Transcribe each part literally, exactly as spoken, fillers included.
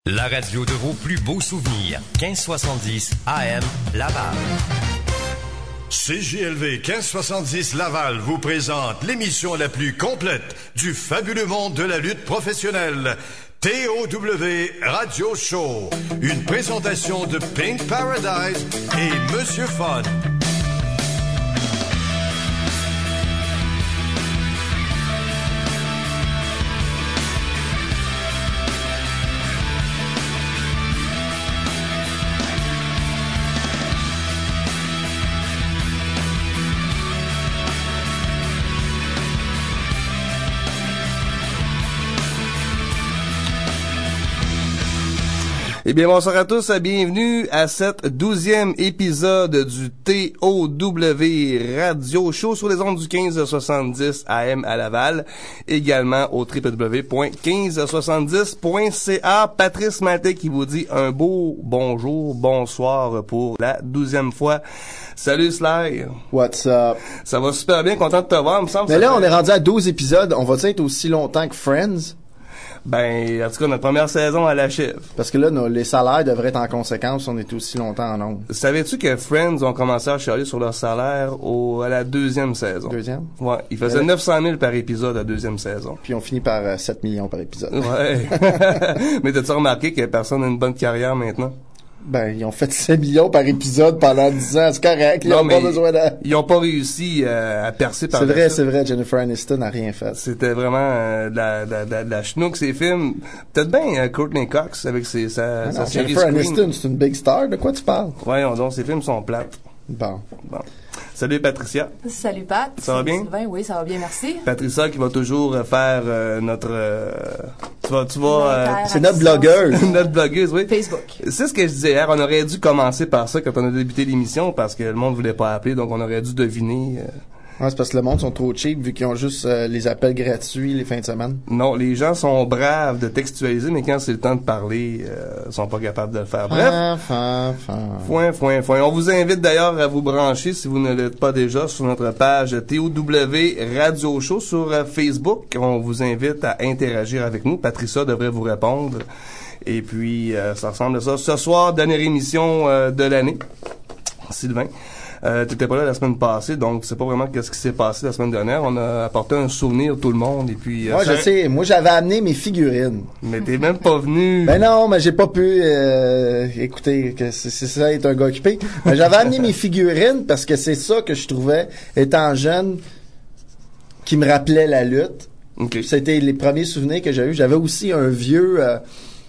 La radio de vos plus beaux souvenirs. quinze soixante-dix A M Laval. C J L V quinze soixante-dix Laval vous présente l'émission la plus complète du fabuleux monde de la lutte professionnelle. T O W Radio Show. Une présentation de Pink Paradise et Monsieur Fun. Eh bien, bonsoir à tous, bienvenue à cette douzième épisode du T O W Radio Show sur les ondes du quinze soixante-dix A M à Laval, également au w w w point quinze soixante-dix point c a. Patrice Maltais qui vous dit un beau bonjour, bonsoir pour la douzième fois. Salut Sly. What's up? Ça va super bien, content de te voir, il me semble. Mais là, fait... on est rendu à douze épisodes, on va-tu être aussi longtemps que Friends? Ben, en tout cas, notre première saison à l'achève. Parce que là, nos, les salaires devraient être en conséquence si on est aussi longtemps en ondes. Savais-tu que Friends ont commencé à chialer sur leur salaire au, à la deuxième saison? Deuxième? Ouais. Ils faisaient neuf cent mille par épisode à la deuxième saison. Puis on finit par euh, sept millions par épisode. Ouais. Mais t'as-tu remarqué que personne n'a une bonne carrière maintenant? Ben, ils ont fait sept millions par épisode pendant dix ans, c'est correct, ils non, ont pas besoin de... Ils ont pas réussi euh, à percer par C'est vrai, suite. c'est vrai, Jennifer Aniston n'a rien fait. C'était vraiment euh, de la, de, de, de la schnook, ces films. Peut-être bien euh, Courtney Cox avec ses, sa, Ah sa non, série Jennifer Scream. Aniston, c'est une big star, de quoi tu parles? Voyons donc, ces films sont plates. Bon. Bon. Salut Patricia. Salut Pat. Ça va bien? Sylvain, oui, ça va bien, merci. Patricia qui va toujours faire euh, notre... Euh, tu vas... Tu vas euh, c'est notre blogueuse. notre blogueuse, oui. Facebook. C'est ce que je disais hier. On aurait dû commencer par ça quand on a débuté l'émission parce que le monde voulait pas appeler, donc on aurait dû deviner... Euh, Ouais, c'est parce que le monde sont trop cheap vu qu'ils ont juste euh, les appels gratuits les fins de semaine. Non, les gens sont braves de textualiser, mais quand c'est le temps de parler, euh, ils sont pas capables de le faire. Bref. Fin, fin, fin. Foin, foin, foin. On vous invite d'ailleurs à vous brancher, si vous ne l'êtes pas déjà, sur notre page T O W Radio Show sur euh, Facebook. On vous invite à interagir avec nous. Patricia devrait vous répondre. Et puis, euh, ça ressemble à ça. Ce soir, dernière émission euh, de l'année. Sylvain. Euh, t'étais pas là la semaine passée, donc c'est pas vraiment qu'est-ce qui s'est passé la semaine dernière. On a apporté un souvenir tout le monde et puis. Moi, euh, je sais. Moi, j'avais amené mes figurines. Mais t'es même pas venu. Ben non, mais j'ai pas pu. Euh, écoutez, que c'est, c'est ça être un gars occupé. Mais j'avais amené mes figurines parce que c'est ça que je trouvais étant jeune qui me rappelait la lutte. Okay. C'était les premiers souvenirs que j'ai eu. J'avais aussi un vieux, euh,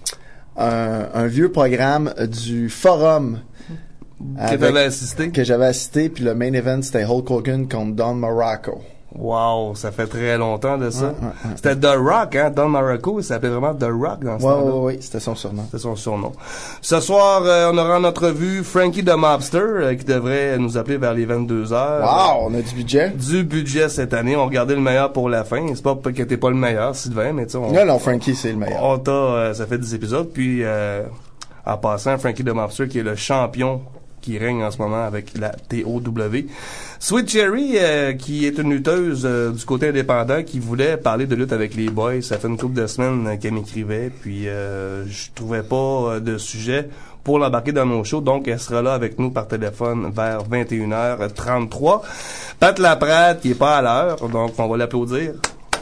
un, un vieux programme du Forum. Que t'avais assisté? Que j'avais assisté, puis le main event, c'était Hulk Hogan contre Don Muraco. Wow, ça fait très longtemps de ça. Ouais, ouais, ouais. C'était The Rock, hein? Don Muraco, il s'appelait vraiment The Rock dans ce ouais, temps-là. Ouais, ouais, c'était son surnom. C'était son surnom. Ce soir, euh, on aura en entrevue Frankie the Mobster, euh, qui devrait nous appeler vers les vingt-deux heures. Wow, on a du budget. Du budget cette année. On regardait le meilleur pour la fin. C'est pas que t'es pas le meilleur, Sylvain, mais tu sais, on... Non, non, Frankie, c'est le meilleur. On t'a, euh, ça fait dix épisodes, puis, euh, en passant, Frankie the Mobster, qui est le champion qui règne en ce moment avec la T O W. Sweet Cherry, euh, qui est une lutteuse euh, du côté indépendant, qui voulait parler de lutte avec les boys. Ça fait une couple de semaines euh, qu'elle m'écrivait, puis euh, je trouvais pas euh, de sujet pour l'embarquer dans nos shows, donc elle sera là avec nous par téléphone vers vingt et une heures trente-trois. Pat Laprade, qui est pas à l'heure, donc on va l'applaudir.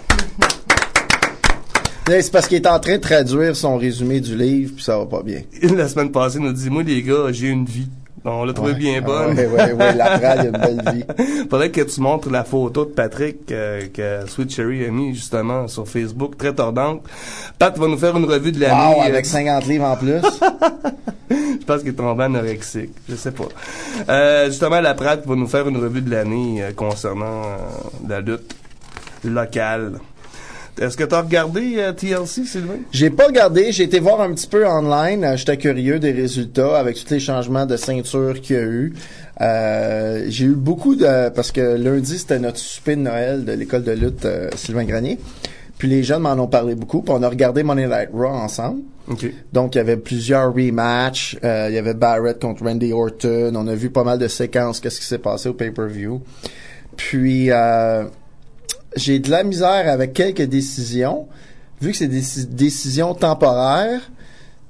C'est parce qu'il est en train de traduire son résumé du livre, puis ça va pas bien. La semaine passée, il nous dit, moi les gars, j'ai une vie. On l'a trouvé ouais. bien bonne. Oui, oui, oui, Laprade, il a une belle vie. Faudrait que tu montres la photo de Patrick euh, que Sweet Cherry a mis justement sur Facebook, très tordante. Pat va nous faire une revue de l'année. Wow, avec cinquante livres en plus. Je pense qu'il est tombé anorexique, je sais pas. Euh, justement, Laprade va nous faire une revue de l'année euh, concernant euh, la lutte locale. Est-ce que tu as regardé euh, T L C, Sylvain? J'ai pas regardé, j'ai été voir un petit peu online, euh, j'étais curieux des résultats avec tous les changements de ceinture qu'il y a eu. Euh, j'ai eu beaucoup de... Parce que lundi, c'était notre souper de Noël de l'école de lutte euh, Sylvain Grenier. Puis les jeunes m'en ont parlé beaucoup, puis on a regardé Monday Night Raw ensemble. Okay. Donc, il y avait plusieurs rematchs. Euh, il y avait Barrett contre Randy Orton. On a vu pas mal de séquences, qu'est-ce qui s'est passé au pay-per-view. Puis... Euh, j'ai de la misère avec quelques décisions, vu que c'est des décisions temporaires,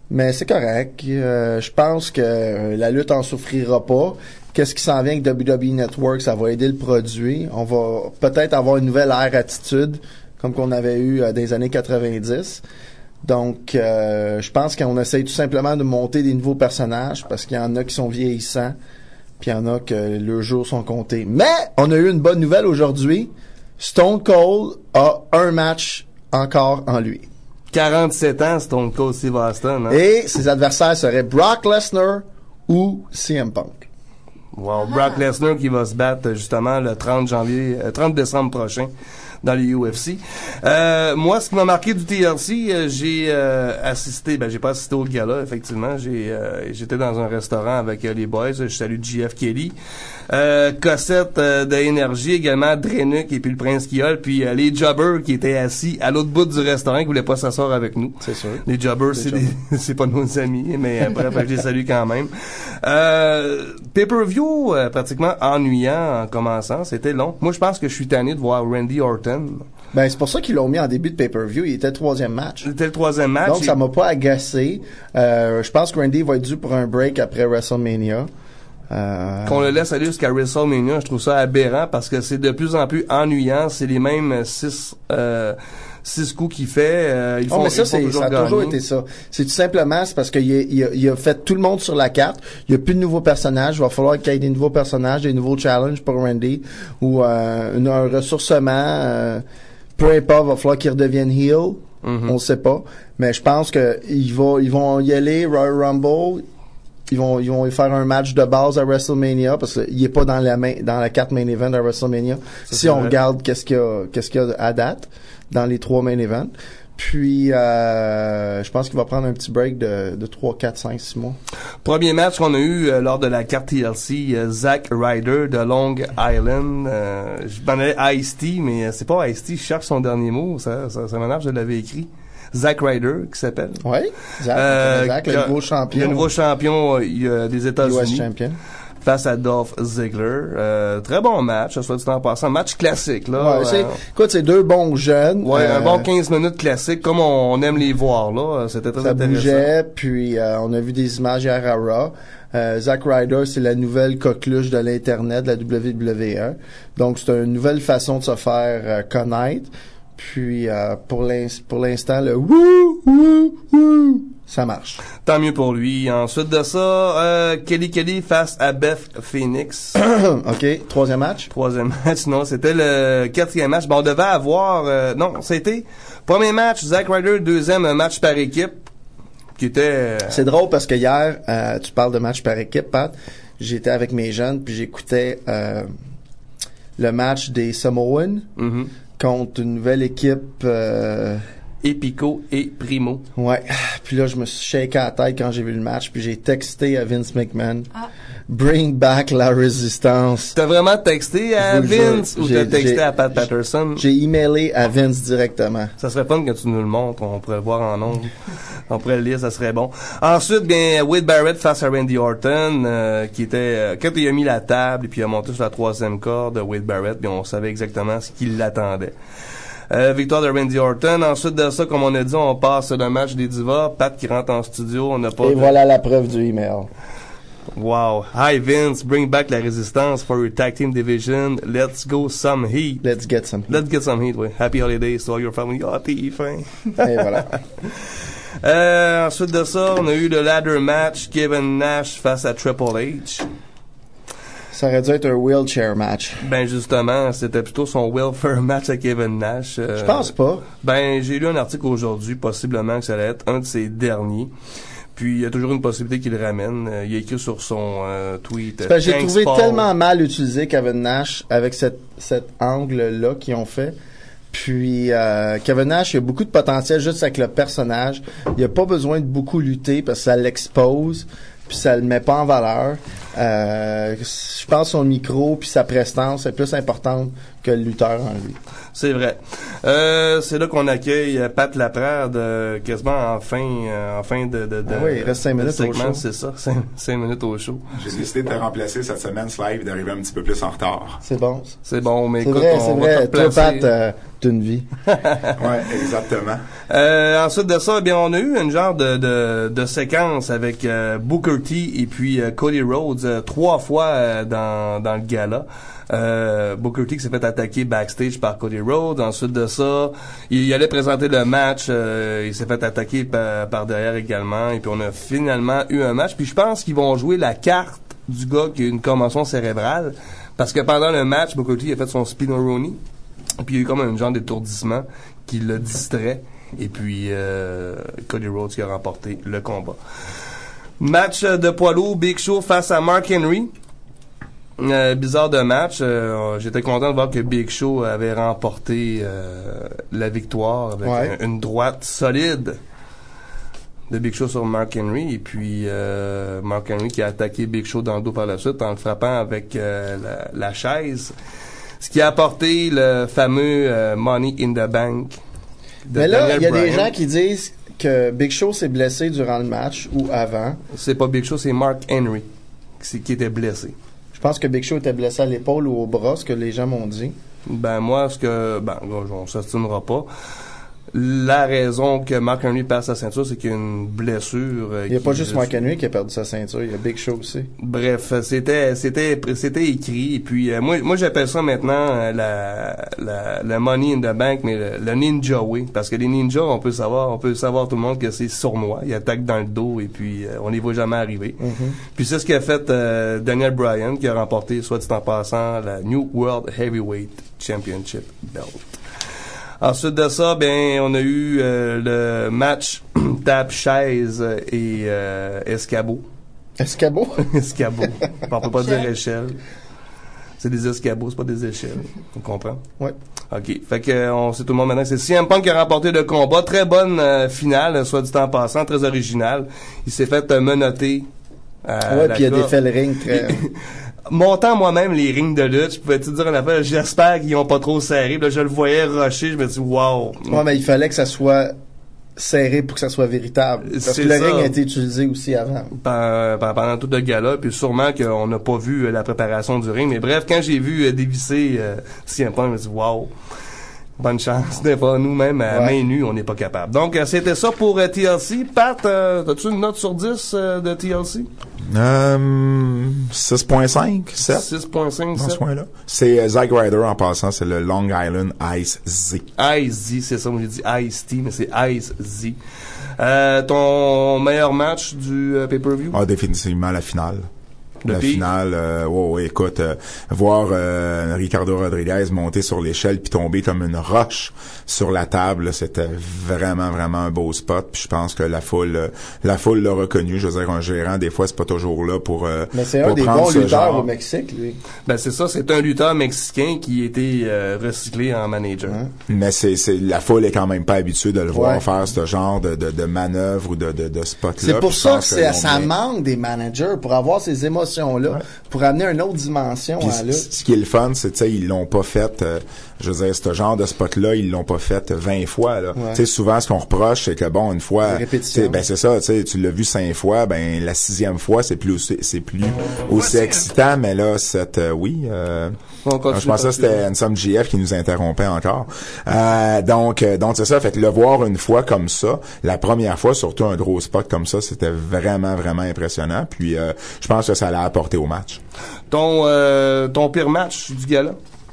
Mais c'est correct. Euh, je pense que euh, la lutte en souffrira pas. Qu'est-ce qui s'en vient avec W W E Network? Ça va aider le produit. On va peut-être avoir une nouvelle ère attitude, comme qu'on avait eu euh, dans les années quatre-vingt-dix. Donc, euh, je pense qu'on essaye tout simplement de monter des nouveaux personnages parce qu'il y en a qui sont vieillissants, puis il y en a que leurs jours sont comptés. Mais, on a eu une bonne nouvelle aujourd'hui. Stone Cold a un match encore en lui. quarante-sept ans, Stone Cold Steve Austin. Hein? Et ses adversaires seraient Brock Lesnar ou C M Punk. Wow, Brock Lesnar qui va se battre justement le trente janvier, euh, trente décembre prochain dans les U F C. Euh, moi, ce qui m'a marqué du T L C, euh, j'ai euh, assisté, ben j'ai pas assisté au gala, effectivement. J'ai euh, j'étais dans un restaurant avec euh, les boys. Je salue J F Kelly, euh, Cossette euh, de Énergie également, Drenuk et puis le Prince Kiol, puis euh, les Jobbers qui étaient assis à l'autre bout du restaurant qui voulaient pas s'asseoir avec nous. C'est sûr. Les Jobbers, c'est des, c'est pas nos amis, mais euh, bref, je les salue quand même. Euh, pay-per-view euh, pratiquement ennuyant en commençant, c'était long. Moi, je pense que je suis tanné de voir Randy Orton. Ben, c'est pour ça qu'ils l'ont mis en début de pay-per-view. Il était le troisième match. C'était le troisième match. Donc, ça m'a pas agacé. Euh, je pense que Randy va être dû pour un break après WrestleMania. Euh... Qu'on le laisse aller jusqu'à WrestleMania, je trouve ça aberrant parce que c'est de plus en plus ennuyant. C'est les mêmes six, euh, six coups qu'il fait. Euh, ils oh, font, mais ça, ils font c'est, toujours ça a gagner. toujours été ça. C'est tout simplement, c'est parce qu'il a, il a, il a fait tout le monde sur la carte. Il n'y a plus de nouveaux personnages. Il va falloir qu'il y ait des nouveaux personnages, des nouveaux challenges pour Randy ou euh, une, un ressourcement. Euh, peu importe, il va falloir qu'il redevienne heel. Mm-hmm. On ne sait pas. Mais je pense que ils vont, ils vont y aller, Royal Rumble. Ils vont, ils vont y faire un match de base à WrestleMania parce qu'il est pas dans la main, dans la carte main event à WrestleMania. Ça, si on vrai. regarde qu'est-ce qu'il y a, qu'est-ce qu'il y a à date dans les trois main events. Puis, euh, je pense qu'il va prendre un petit break de, de trois, quatre, cinq, six mois. Premier match qu'on a eu euh, lors de la carte T L C, euh, Zack Ryder de Long Island. Euh, je m'en allais Ice-T, mais euh, c'est pas Ice-T, je cherche son dernier mot. Ça, ça, ça m'énerve, je l'avais écrit. Zack Ryder, qui s'appelle. Oui, Zack, euh, Zack le nouveau champion. Le nouveau champion euh, des États-Unis. U S champion. Face à Dolph Ziggler. Euh, très bon match, ça soit dit en passant. Match classique, là. Ouais, c'est, écoute, c'est deux bons jeunes. Ouais, euh, un bon quinze minutes classique, comme on, on aime les voir, là. C'était très ça intéressant. Ça bougeait, puis euh, on a vu des images hier à Raw. Euh, Zack Ryder, c'est la nouvelle coqueluche de l'Internet, de la W W E. Donc, c'est une nouvelle façon de se faire euh, connaître. Puis, euh, pour, l'inst- pour l'instant, le wouh, wouh, wouh, ça marche. Tant mieux pour lui. Ensuite de ça, euh, Kelly Kelly face à Beth Phoenix. OK. Troisième match? Troisième match, non. C'était le quatrième match. Bon, on devait avoir... Euh, non, c'était premier match, Zack Ryder. Deuxième match par équipe, qui était... Euh, C'est drôle parce que hier, euh, tu parles de match par équipe, Pat. J'étais avec mes jeunes, puis j'écoutais euh, le match des Samoans. Mm-hmm. Contre une nouvelle équipe... Euh... Epico et Primo. Ouais. Puis là, je me suis shaké à la tête quand j'ai vu le match, puis j'ai texté à Vince McMahon. Ah. Bring back la résistance. T'as vraiment texté à Vince ou t'as texté j'ai, à Pat Patterson? J'ai emailé à Vince directement. Ça serait fun que tu nous le montres, on pourrait le voir en ondes. On pourrait le lire, ça serait bon. Ensuite, bien, Wade Barrett face à Randy Orton, euh, qui était, euh, quand il a mis la table et puis il a monté sur la troisième corde de Wade Barrett, bien, on savait exactement ce qu'il l'attendait. Euh, victoire de Randy Orton. Ensuite de ça, comme on a dit, on passe le match des divas. Pat qui rentre en studio, on n'a pas... Et de... voilà la preuve du email. Wow. Hi Vince, bring back la résistance for your tag team division. Let's go some heat. Let's get some heat. Let's get some heat, oui. Happy holidays to all your family. Ah, t'es fin. Et voilà. euh, ensuite de ça, on a eu le ladder match. Kevin Nash face à Triple H. Ça aurait dû être un wheelchair match. Ben justement, c'était plutôt son welfare match à Kevin Nash. Euh, Je pense pas. Ben, j'ai lu un article aujourd'hui, possiblement que ça allait être un de ses derniers. Puis il y a toujours une possibilité qu'il le ramène. Euh, il a écrit sur son euh, tweet. Ben, j'ai trouvé Paul. tellement mal utilisé Kevin Nash avec cette, cet angle-là qu'ils ont fait. Puis euh, Kevin Nash, il a beaucoup de potentiel juste avec le personnage. Il a pas besoin de beaucoup lutter parce que ça l'expose. puis ça le met pas en valeur. Euh, je pense que son micro puis sa prestance est plus importante que le lutteur en lui. C'est vrai. Euh, c'est là qu'on accueille Pat Laprade, euh, quasiment en fin, euh, en fin de, de, de ah oui, il reste cinq minutes segment, au show. c'est ça, cinq, cinq minutes au show. J'ai décidé de te remplacer cette semaine, Slave, d'arriver un petit peu plus en retard. C'est bon. C'est bon, mais c'est écoute, vrai, on c'est va vrai. te replacer. Toi, Pat, euh, d'une vie. Ouais, exactement. Euh, ensuite de ça, eh bien, on a eu une genre de, de, de séquence avec euh, Booker T et puis euh, Cody Rhodes euh, trois fois euh, dans, dans le gala. Euh, Booker T qui s'est fait attaquer backstage par Cody Rhodes. Ensuite de ça, il, il allait présenter le match. Euh, il s'est fait attaquer par, par derrière également. Et puis on a finalement eu un match. Puis je pense qu'ils vont jouer la carte du gars qui a une commotion cérébrale. Parce que pendant le match, Booker T a fait son spin-a-roni. Puis il y a eu comme un genre d'étourdissement qui le distrait. Et puis euh, Cody Rhodes qui a remporté le combat. Match de poids lourd, Big Show face à Mark Henry. Euh, bizarre de match. Euh, j'étais content de voir que Big Show avait remporté euh, la victoire avec ouais. un, une droite solide de Big Show sur Mark Henry. Et puis euh, Mark Henry qui a attaqué Big Show dans le dos par la suite en le frappant avec euh, la, la chaise. Ce qui a apporté le fameux euh, Money in the Bank. Mais là, il y a Bryan. des gens qui disent que Big Show s'est blessé durant le match ou avant. C'est pas Big Show, c'est Mark Henry qui, qui était blessé. Je pense que Big Show était blessé à l'épaule ou au bras, ce que les gens m'ont dit. Ben moi, ce que ben on s'astinera pas. La raison que Mark Henry perd sa ceinture, c'est qu'il y a une blessure. Euh, il n'y a qui, pas juste Mark Henry qui a perdu sa ceinture, il y a Big Show aussi. Bref, c'était c'était c'était écrit. Et puis euh, moi moi j'appelle ça maintenant euh, la, la la money in the bank, mais le, le ninja way, parce que les ninjas, on peut savoir, on peut savoir tout le monde que c'est sournois. Ils attaquent dans le dos et puis euh, on les voit jamais arriver. Mm-hmm. Puis c'est ce qu'a fait euh, Daniel Bryan, qui a remporté, soit dit en passant, la New World Heavyweight Championship belt. Ensuite de ça, ben on a eu euh, le match table chaise et euh, escabeau. Escabeau? Escabeau. On peut pas dire échelle. C'est des escabeaux, c'est pas des échelles. On comprend? Ouais. OK. Fait que on sait tout le monde maintenant que c'est C M Punk qui a remporté le combat. Très bonne euh, finale, soit du temps en passant, très original. Il s'est fait euh, menotter. Euh, ouais, puis il a défait le ring très... Montant moi-même les rings de lutte, je pouvais te dire une affaire, j'espère qu'ils ont pas trop serré. Là, je le voyais rusher, je me dis wow. Ouais, mais il fallait que ça soit serré pour que ça soit véritable. Parce c'est que le ça. ring a été utilisé aussi avant. Pendant, pendant tout le gala, puis sûrement qu'on n'a pas vu euh, la préparation du ring. Mais bref, quand j'ai vu euh, dévisser euh, C M Punk, je me dis wow. Bonne chance. Des fois, nous-mêmes, à ouais. main nue, on n'est pas capable. Donc, euh, c'était ça pour euh, T L C. Pat, euh, as-tu une note sur dix euh, de T L C? Euh, six virgule cinq, sept. six virgule cinq, Dans ce sept. coin-là. C'est euh, Zack Ryder en passant, c'est le Long Island Ice Z. Ice Z, c'est ça, moi j'ai dit Ice T, mais c'est Ice Z. Euh, ton meilleur match du euh, pay-per-view? Ah, définitivement la finale. Le la pire? finale, euh, ouais, ouais, écoute, euh, voir euh, Ricardo Rodriguez monter sur l'échelle puis tomber comme une roche sur la table, là, c'était vraiment, vraiment un beau spot. Puis je pense que la foule, euh, la foule l'a reconnu. Je veux dire, un gérant, des fois, c'est pas toujours là pour. Euh, Mais c'est pour un des prendre bons ce lutteurs genre. au Mexique, lui. Ben c'est ça, c'est un lutteur mexicain qui a été euh, recyclé en manager. Hein? Mais c'est, c'est la foule est quand même pas habituée de le voir Ouais. faire ce genre de, de, de manœuvre ou de, de, de spot-là. C'est pour Puis je ça que pense c'est, l'on ça vient- manque des managers pour avoir ces émotions-là, Ouais. pour amener une autre dimension Puis à la lutte. c- ce qui est le fun, c'est, tu sais, ils l'ont pas fait, euh, je veux dire, ce genre de spot-là, ils l'ont pas fait vingt fois, là. Ouais. Tu sais, souvent, ce qu'on reproche, c'est que bon, une fois, Des répétitions. tu sais, ben, c'est ça, tu sais, tu l'as vu cinq fois, ben, la sixième fois, c'est plus aussi, c'est plus aussi excitant, mais là, cette, euh, oui, euh, On continue, je pensais que c'était continue. Handsome G F qui nous interrompait encore. Euh, donc, euh, donc c'est ça. Fait que le voir une fois comme ça, la première fois, surtout un gros spot comme ça, c'était vraiment, vraiment impressionnant. Puis, euh, je pense que ça l'a apporté au match. Ton, euh, ton pire match du gala?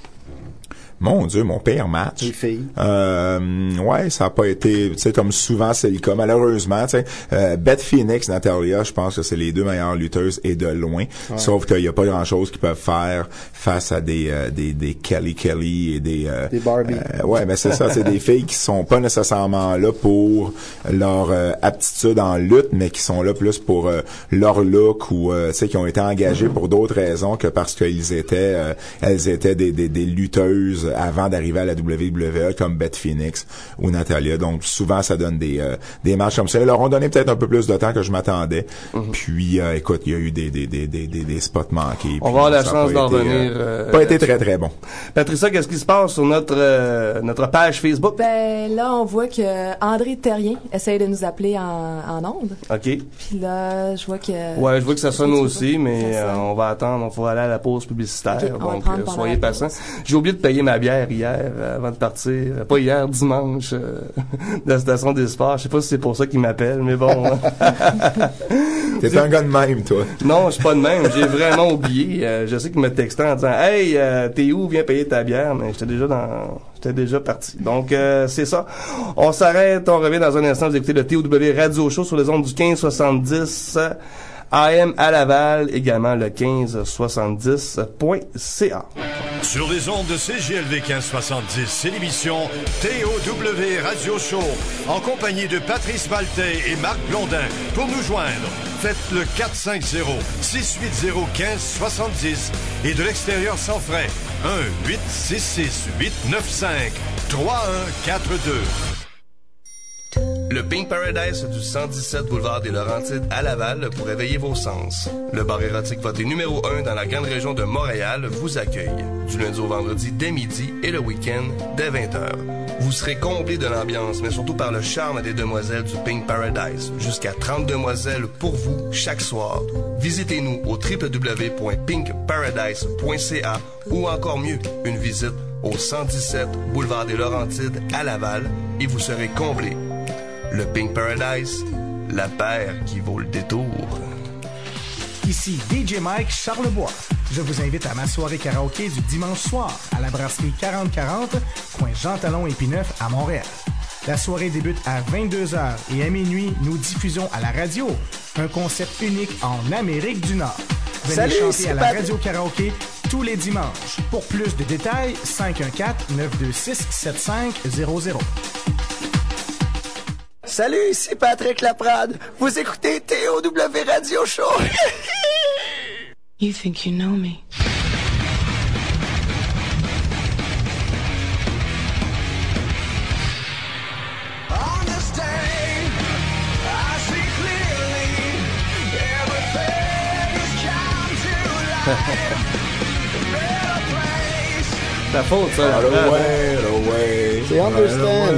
Mon Dieu, mon pire match. Les filles. Euh, ouais, ça a pas été, tu sais, comme souvent c'est le cas, malheureusement, tu sais, euh, Beth Phoenix, Natalia, je pense que c'est les deux meilleures lutteuses et de loin. Ouais. Sauf qu'il y a pas grand chose qu'ils peuvent faire face à des, euh, des, des Kelly Kelly et des, euh, Des Barbie. euh, ouais, ben c'est ça, c'est des filles qui sont pas nécessairement là pour leur euh, aptitude en lutte, mais qui sont là plus pour euh, leur look ou, euh, tu sais, qui ont été engagées pour d'autres raisons que parce qu'ils étaient, euh, elles étaient des, des, des lutteuses lutteuses avant d'arriver à la W W E, comme Beth Phoenix ou Natalia. Donc, souvent, ça donne des euh, des matchs comme ça. Ils leur ont donné peut-être un peu plus de temps que je m'attendais. Mm-hmm. Puis, euh, écoute, il y a eu des des des des des, des spots manqués. On va avoir la chance d'en revenir. Euh, pas été très, très bon. Patricia, qu'est-ce qui se passe sur notre euh, notre page Facebook? Ben, là, on voit que André Terrien essaye de nous appeler en, en ondes. OK. Puis là, je vois que... Ouais, je vois que ça sonne aussi, mais euh, on va attendre. On va aller à la pause publicitaire. Okay, donc, euh, soyez patients. J'ai oublié de payer ma bière hier euh, avant de partir. Pas hier, dimanche, euh, de la station des sports. Je sais pas si c'est pour ça qu'il m'appelle, mais bon. T'es un gars de même, toi. Non, je suis pas de même. J'ai vraiment oublié. Euh, je sais qu'il me textait en disant « Hey, euh, t'es où? Viens payer ta bière. » Mais j'étais déjà dans... J'étais déjà parti. Donc, euh, c'est ça. On s'arrête. On revient dans un instant. Vous écoutez le T O W Radio Show sur les ondes du quinze soixante-dix A M à Laval. Également le quinze soixante-dix point C A. Sur les ondes de C G L V quinze soixante-dix, c'est l'émission T O W Radio Show en compagnie de Patrice Maltais et Marc Blondin. Pour nous joindre, faites le quatre cinq zéro, six huit zéro, un cinq six zéro et de l'extérieur sans frais, un huit six six, huit neuf cinq, trois un quatre deux. Le Pink Paradise du cent dix-sept boulevard des Laurentides à Laval pour éveiller vos sens. Le bar érotique voté numéro un dans la grande région de Montréal vous accueille. Du lundi au vendredi dès midi et le week-end dès vingt heures. Vous serez comblé de l'ambiance, mais surtout par le charme des demoiselles du Pink Paradise. Jusqu'à trente demoiselles pour vous chaque soir. Visitez-nous au w w w point pink paradise point c a ou encore mieux, une visite au cent dix-sept boulevard des Laurentides à Laval et vous serez comblé. Le Pink Paradise, la paire qui vaut le détour. Ici D J Mike Charlebois. Je vous invite à ma soirée karaoké du dimanche soir à la brasserie quarante quarante, coin Jean Talon et Pineuf à Montréal. La soirée débute à vingt-deux heures et à minuit, nous diffusons à la radio un concept unique en Amérique du Nord. Venez Salut, chanter à la Pat... radio karaoké tous les dimanches. Pour plus de détails, cinq un quatre, neuf deux six, sept cinq zéro zéro. Salut, ici Patrick Laprade. Vous écoutez T O W Radio Show. You think you know me. Ta faute, ça. C'est Understand.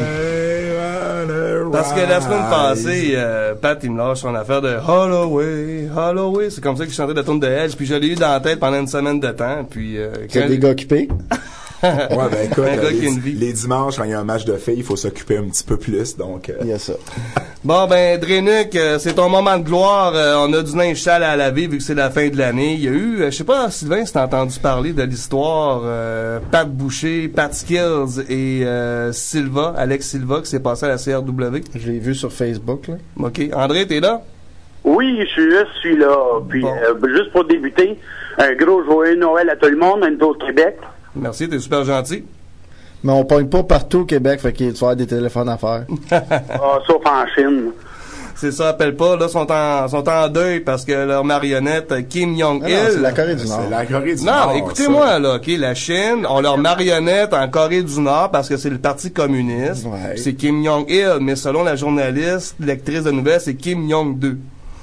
Parce que la semaine passée, euh, Pat, il me lâche son affaire de Holloway, Holloway. C'est comme ça qu'il chantait la tourne de Edge. Puis je l'ai eu dans la tête pendant une semaine de temps. Puis, euh, c'est quand... des gars occupés. Ouais, ben écoute, euh, les, les dimanches, quand il y a un match de filles, il faut s'occuper un petit peu plus, donc... Euh... Il y a ça. Bon, ben, Drénuc, euh, c'est ton moment de gloire. Euh, on a du linge sale à laver vu que c'est la fin de l'année. Il y a eu, euh, je sais pas, Sylvain, si t'as entendu parler de l'histoire euh, Pat Boucher, Pat Skills et euh, Silva, Alex Silva, qui s'est passé à la C R W. Je l'ai vu sur Facebook, là. OK. André, t'es là? Oui, je suis là, je suis là. Puis, bon. euh, juste pour débuter, un gros joyeux Noël à tout le monde, même au Québec. Merci, t'es super gentil. Mais on pogne pas partout au Québec, fait qu'il faut avoir des téléphones à faire. Ah, sauf en Chine. C'est ça, appelle pas, là, sont en, sont en deuil parce que leur marionnette, Kim Jong-il. Ah non, c'est la Corée du Nord. C'est la Corée du non, Nord. Non, écoutez-moi, là, OK, la Chine, on leur marionnette en Corée du Nord parce que c'est le parti communiste. Ouais. C'est Kim Jong-il, mais selon la journaliste, lectrice de nouvelles, c'est Kim Jong-deux.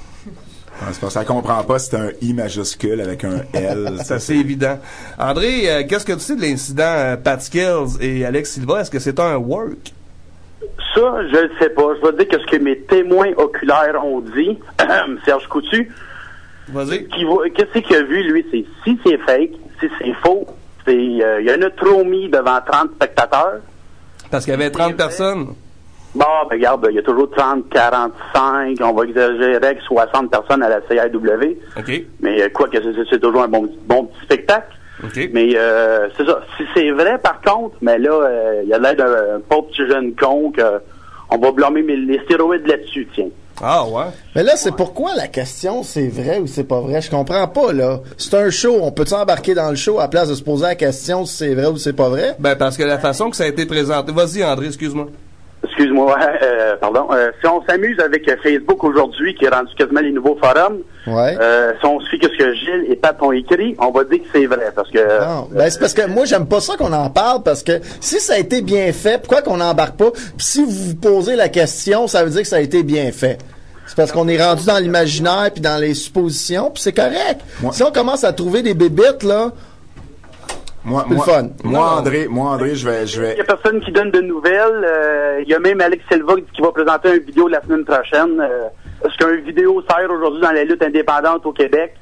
Ah, c'est parce que ça comprend pas, c'est un I majuscule avec un L. C'est assez évident. André, euh, qu'est-ce que tu sais de l'incident euh, Pat Skills et Alex Silva? Est-ce que c'est un work? Ça, je ne sais pas. Je vais dire que ce que mes témoins oculaires ont dit. Serge Coutu. Vas-y. Qui voit, qu'est-ce qu'il a vu, lui? C'est si c'est fake, si c'est faux, c'est, euh, il y a une autromie devant trente spectateurs. Parce qu'il y avait trente personnes. Bon, ben regarde, il y a toujours trente, quarante-cinq, on va exagérer avec soixante personnes à la C R W. OK. Mais euh, quoi que c'est, c'est toujours un bon, bon petit spectacle. OK. Mais euh, c'est ça. Si c'est vrai, par contre, mais là, euh, il y a l'air d'un pauvre petit jeune con que on va blâmer les stéroïdes là-dessus, tiens. Ah ouais. Mais là, c'est pourquoi la question c'est vrai ou c'est pas vrai. Je comprends pas, là. C'est un show. On peut-tu embarquer dans le show à la place de se poser la question si c'est vrai ou c'est pas vrai? Ben, parce que la façon que ça a été présenté... Vas-y, André, excuse-moi. excuse-moi, euh, pardon. Euh, si on s'amuse avec euh, Facebook aujourd'hui, qui est rendu quasiment les nouveaux forums, ouais. euh, si on suit ce que Gilles et Pat ont écrit, on va dire que c'est vrai, parce que... Non, ben c'est parce que moi, j'aime pas ça qu'on en parle, parce que si ça a été bien fait, pourquoi qu'on n'embarque pas? Puis si vous vous posez la question, ça veut dire que ça a été bien fait. C'est parce qu'on est rendu dans l'imaginaire puis dans les suppositions, puis c'est correct. Moi, si on commence à trouver des bébites, là... Moi, c'est moi, le fun. moi, André, moi, André, je vais, je vais. Il y a personne qui donne de nouvelles. Euh, il y a même Alex Silva qui va présenter une vidéo la semaine prochaine. Euh, est-ce qu'une vidéo sert aujourd'hui dans la lutte indépendante au Québec?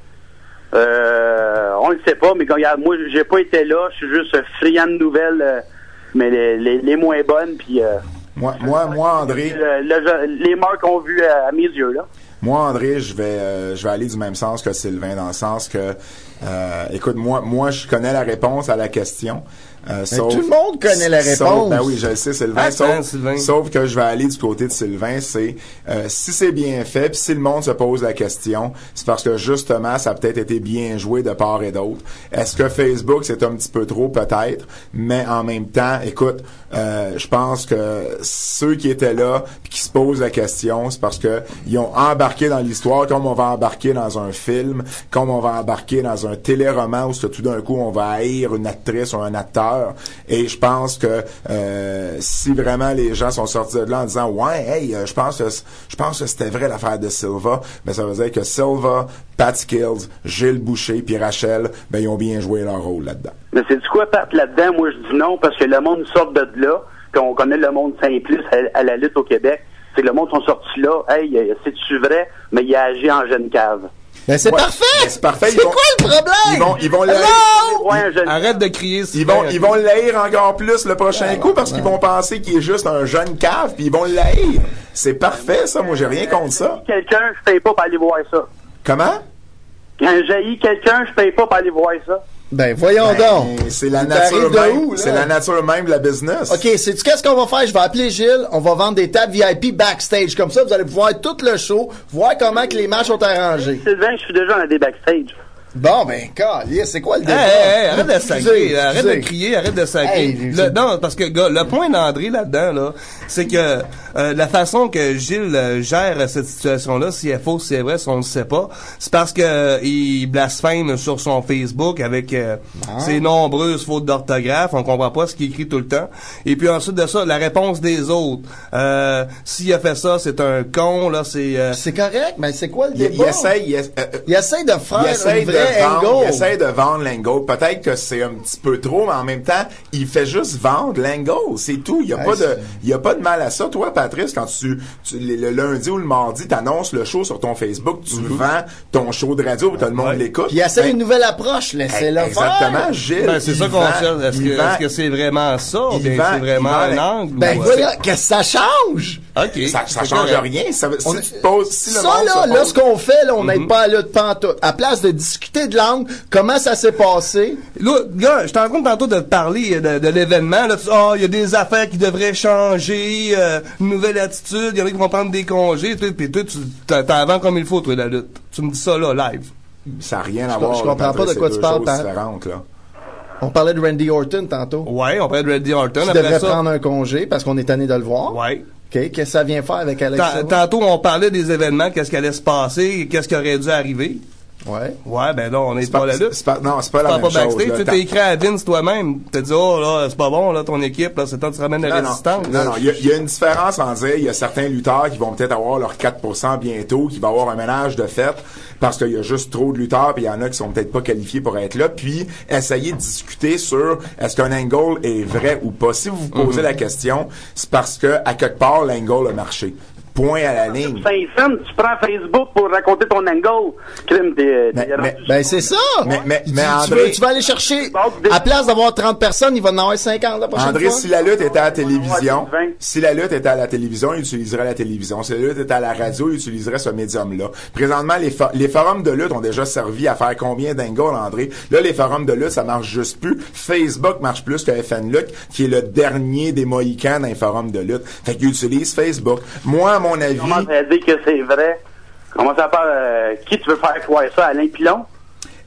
Euh, on le sait pas, mais quand, regarde, moi, j'ai pas été là. Je suis juste friand de nouvelles, euh, mais les, les, les moins bonnes. Puis, euh, moi, moi, moi, André. Le, le, les marques ont vu à, à mes yeux là. Moi, André, je vais, euh, je vais aller du même sens que Sylvain, dans le sens que, euh, écoute, moi, moi, je connais la réponse à la question. Euh, sauf, tout le monde connaît la réponse. Sauf, ben oui, je le sais, Sylvain. Attends, sauf, Sylvain. sauf que je vais aller du côté de Sylvain, c'est euh, si c'est bien fait, puis si le monde se pose la question, c'est parce que justement, ça a peut-être été bien joué de part et d'autre. Est-ce que Facebook, c'est un petit peu trop, peut-être, mais en même temps, écoute, euh, je pense que ceux qui étaient là, puis qui se posent la question, c'est parce que ils ont embarqué dans l'histoire, comme on va embarquer dans un film, comme on va embarquer dans un téléroman où tout d'un coup, on va haïr une actrice ou un acteur. Et je pense que euh, si vraiment les gens sont sortis de là en disant ouais, hey, euh, je pense que je pense que c'était vrai l'affaire de Silva, ben ça veut dire que Silva, Pat Skills, Gilles Boucher puis Rachel, ben ils ont bien joué leur rôle là-dedans. Mais c'est du quoi, Pat, là-dedans? Moi, je dis non parce que le monde sort de là, qu'on connaît le monde simpliste à, à la lutte au Québec. C'est que le monde sont sortis là. Hey, c'est-tu vrai? Mais il a agi en jeune cave. Ben c'est ouais, parfait! Ben c'est parfait. C'est quoi le problème? Ils vont, ils vont l'haïr. Arrête de crier. Ils vont, ils vont l'haïr encore plus le prochain ouais, coup parce ouais. qu'ils vont penser qu'il est juste un jeune cave puis ils vont l'haïr. C'est parfait, ça. Moi, j'ai rien contre ça. Quelqu'un, je paye pas pour aller voir ça. Comment? Quand j'haïs quelqu'un, je paye pas pour aller voir ça. Ben, voyons ben, donc. C'est la nature même. C'est la nature même de la business. OK, sais-tu qu'est-ce qu'on va faire? Je vais appeler Gilles. On va vendre des tables V I P backstage. Comme ça, vous allez pouvoir tout le show, voir comment que les matchs sont arrangés. Sylvain, je suis déjà dans des backstage. Bon, ben, calé, c'est quoi le débat? Hey, hey, arrête de sacrer, arrête de crier, arrête de sacrer. Hey, le, non, parce que, gars, le point d'André là-dedans, là, c'est que euh, la façon que Gilles euh, gère cette situation-là, si elle est fausse, si elle est vraie, si on ne sait pas, c'est parce que euh, il blasphème sur son Facebook avec euh, ah. ses nombreuses fautes d'orthographe. On comprend pas ce qu'il écrit tout le temps. Et puis ensuite de ça, la réponse des autres. Euh, s'il a fait ça, c'est un con, là, c'est... Euh, c'est correct, mais c'est quoi le il, débat? Il essaye, il, euh, il essaye de faire il essaye une vraie de vendre, angle. Il essaie de vendre l'angle. Peut-être que c'est un petit peu trop, mais en même temps, il fait juste vendre l'angle. C'est tout. Il y a ouais, pas de, il y a pas de mal à ça. Toi, Patrice, quand tu, tu le, le lundi ou le mardi, t'annonces le show sur ton Facebook, tu mm-hmm. vends ton show de radio pour que tout le monde ouais. l'écoute. Puis il essaie ben, une nouvelle approche. Laissez-le faire. Exactement, Gilles. Ben, c'est ça qu'on cherche. Est-ce que, est-ce que c'est vraiment ça? Ou bien c'est vraiment un angle? Ben, voilà. Qu'est-ce que ça change? OK. Ça, ça change correct. Rien. Ça, si on, tu te poses, si ça, le monde là, se là, pose... ce qu'on fait, là, on n'aide mm-hmm. pas à la lutte pantoute. À place de discuter de l'angle, comment ça s'est passé? Là, gars, je suis en train tantôt de te parler de, de l'événement. Là, tu oh, il y a des affaires qui devraient changer, euh, une nouvelle attitude, il y en a qui vont prendre des congés, puis toi, tu t'en vends comme il faut, toi, la lutte. Tu me dis ça, là, live. Ça n'a rien je, à voir. Je comprends pas de quoi tu parles, Pat. Là. On parlait de Randy Orton tantôt. Ouais, on parlait de Randy Orton. Qui après devrait ça... prendre un congé parce qu'on est tanné de le voir. Ouais. OK. Qu'est-ce que ça vient faire avec Alex? Tantôt, on parlait des événements, qu'est-ce qui allait se passer, qu'est-ce qui aurait dû arriver. Ouais. Ouais, ben là, on est, c'est pas, pas là. C'est pas, non, c'est pas la même pas chose. Backstage, tu t'es écrit à Vince toi-même. T'as dit, oh, là, c'est pas bon, là, ton équipe, là, c'est temps de se ramener la résistance. Non, non, il y, y a une différence en dire, il y a certains lutteurs qui vont peut-être avoir leur quatre pour cent bientôt, qui vont avoir un ménage de fête, parce qu'il y a juste trop de lutteurs, puis il y en a qui sont peut-être pas qualifiés pour être là, puis essayer de discuter sur est-ce qu'un angle est vrai ou pas. Si vous vous posez mm-hmm. la question, c'est parce que, à quelque part, l'angle a marché. Point à la ligne. Saint-Saëns, tu prends Facebook pour raconter ton angle. Crime des, mais, mais, ben, c'est ça. Mais, mais, tu, mais tu, André, veux, tu vas aller chercher, à place d'avoir trente personnes, il va en avoir cinquante la prochaine André, fois. si la lutte était à la télévision, si la lutte était à la télévision, il utiliserait la télévision. Si la lutte était à la radio, il utiliserait ce médium-là. Présentement, les, for- les forums de lutte ont déjà servi à faire combien d'angles, André? Là, les forums de lutte, ça marche juste plus. Facebook marche plus que F N Lutte, qui est le dernier des Mohicans dans les forums de lutte. Fait qu'ils utilisent Facebook. Moi, à mon avis... Comment ça dit que c'est vrai? Comment ça parle? Euh, qui tu veux faire croire ça? Alain Pilon?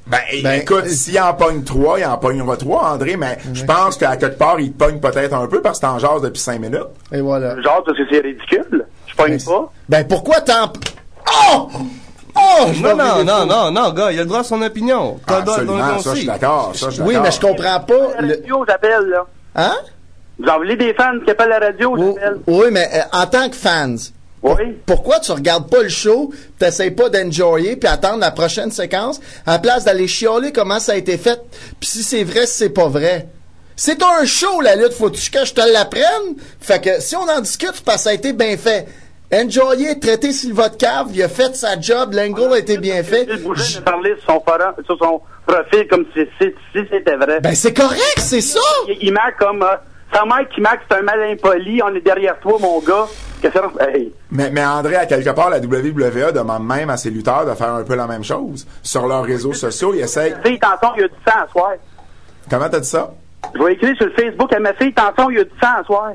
Ben, ben écoute, euh, s'il en pogne trois, il en pognera trois, André, mais je pense qu'à quelque part, il te pogne peut-être un peu parce que t'en jases depuis cinq minutes. Et voilà. Genre, parce que c'est ridicule. Je pogne ben, pas. Ben, pourquoi t'en... Oh! Oh! Non, non, non, non, non, gars, il a le droit à son opinion. Ah, absolument, ça, je suis d'accord. Ça, je suis oui, d'accord. mais je comprends pas... La radio, j'appelle, là. Hein? Vous en voulez des fans qui appellent la radio, oui, j'appelle. Oui, mais euh, en tant que fans... Oui. Pourquoi tu regardes pas le show, t'essayes pas d'enjoyer puis attendre la prochaine séquence à la place d'aller chialer comment ça a été fait, puis si c'est vrai, si c'est pas vrai. C'est un show la lutte, faut-tu que je te l'apprenne? Fait que si on en discute, parce que ça a été bien fait. Enjoyer, traiter Silva de cave, il a fait sa job, l'angle a été bien fait. Il bougeait de parler sur son, forum, sur son profil comme si, si, si c'était vrai. Ben c'est correct, c'est ça! Il, il marque comme... Euh, sa mère qui marque, c'est un mal impoli, on est derrière toi, mon gars. Hey. Mais, mais André, à quelque part, la W W E demande même à ses lutteurs de faire un peu la même chose. Sur leurs réseaux sociaux, ils essayent... Ma fille, tantôt, il y a du sang à soir. Comment t'as dit ça? Je vais écrire sur le Facebook à ma fille, tantôt, il y a du sang à soir.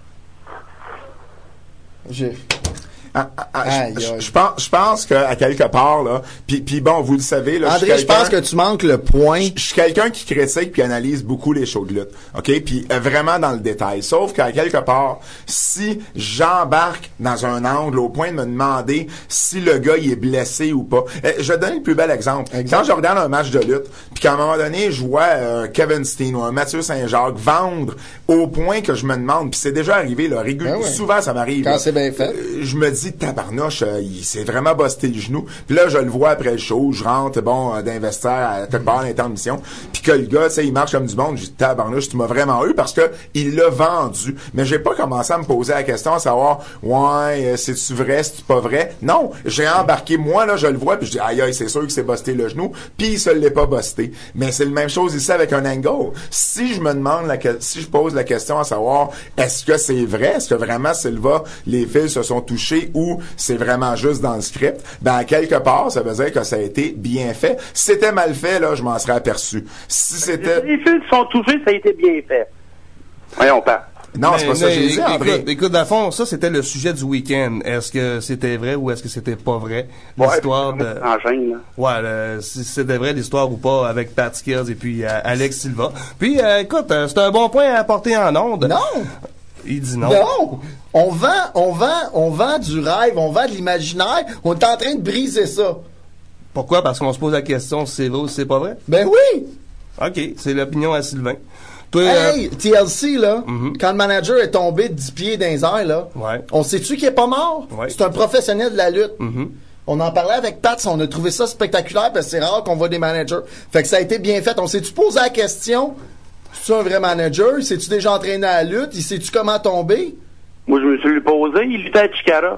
J'ai... Ah, ah, ah, je, je pense, je pense qu'à quelque part là, puis puis bon, vous le savez là. André, je, je pense que tu manques le point. Je suis quelqu'un qui critique puis analyse beaucoup les shows de lutte, ok, puis euh, vraiment dans le détail. Sauf qu'à quelque part, si j'embarque dans un angle au point de me demander si le gars il est blessé ou pas, euh, je vais donner le plus bel exemple. Exact. Quand je regarde un match de lutte, puis qu'à un moment donné, je vois euh, Kevin Steen ou un Mathieu Saint-Jacques vendre au point que je me demande, puis c'est déjà arrivé là, régulièrement, ben ouais. Souvent ça m'arrive. Quand là, c'est bien fait. Euh, je me dis tabarnouche, euh, il s'est vraiment busté le genou. Puis là, je le vois après le show, je rentre, bon, euh, d'investir à quelque part à l'intermission, puis que le gars, tu sais, il marche comme du monde, je dis tabarnouche, tu m'as vraiment eu parce que il l'a vendu. Mais j'ai pas commencé à me poser la question à savoir, ouais, euh, c'est-tu vrai, c'est-tu pas vrai? Non, j'ai embarqué, moi, là, je le vois, puis je dis, aïe, aïe, c'est sûr que c'est busté le genou, puis il se l'est pas busté. Mais c'est la même chose ici avec un angle. Si je me demande, la que- si je pose la question à savoir, est-ce que c'est vrai? Est-ce que vraiment, Silva, les fils se sont touchés ou c'est vraiment juste dans le script? Ben, quelque part, ça veut dire que ça a été bien fait. Si c'était mal fait, là, je m'en serais aperçu. Si c'était... Les fils sont touchés, ça a été bien fait. Voyons pas. Non, mais, c'est pas ça que j'ai dit, André. Écoute, écoute, à fond, ça, c'était le sujet du week-end. Est-ce que c'était vrai ou est-ce que c'était pas vrai? L'histoire ouais, de... Enchaîne, là. Ouais, le, si c'était vrai l'histoire ou pas avec Pat Skills et puis euh, Alex Silva. Puis, euh, écoute, euh, c'est un bon point à apporter en onde. Non! Il dit non. Non! On vend, on vend, on vend du rêve, on vend de l'imaginaire. On est en train de briser ça. Pourquoi? Parce qu'on se pose la question si c'est vrai ou si c'est pas vrai? Ben oui! OK, c'est l'opinion à Sylvain. Toi, hey, euh... T L C, là, mm-hmm. quand le manager est tombé de dix pieds dans les airs, là, ouais. on sait-tu qu'il est pas mort? Ouais. C'est un professionnel de la lutte. Mm-hmm. On en parlait avec Pat, on a trouvé ça spectaculaire parce que c'est rare qu'on voit des managers. Fait que ça a été bien fait. On s'est-tu posé la question, c'est-tu un vrai manager? S'est-tu déjà entraîné à la lutte? Il sait-tu comment tomber? Moi, je me suis posé. Il luttait à Chicara.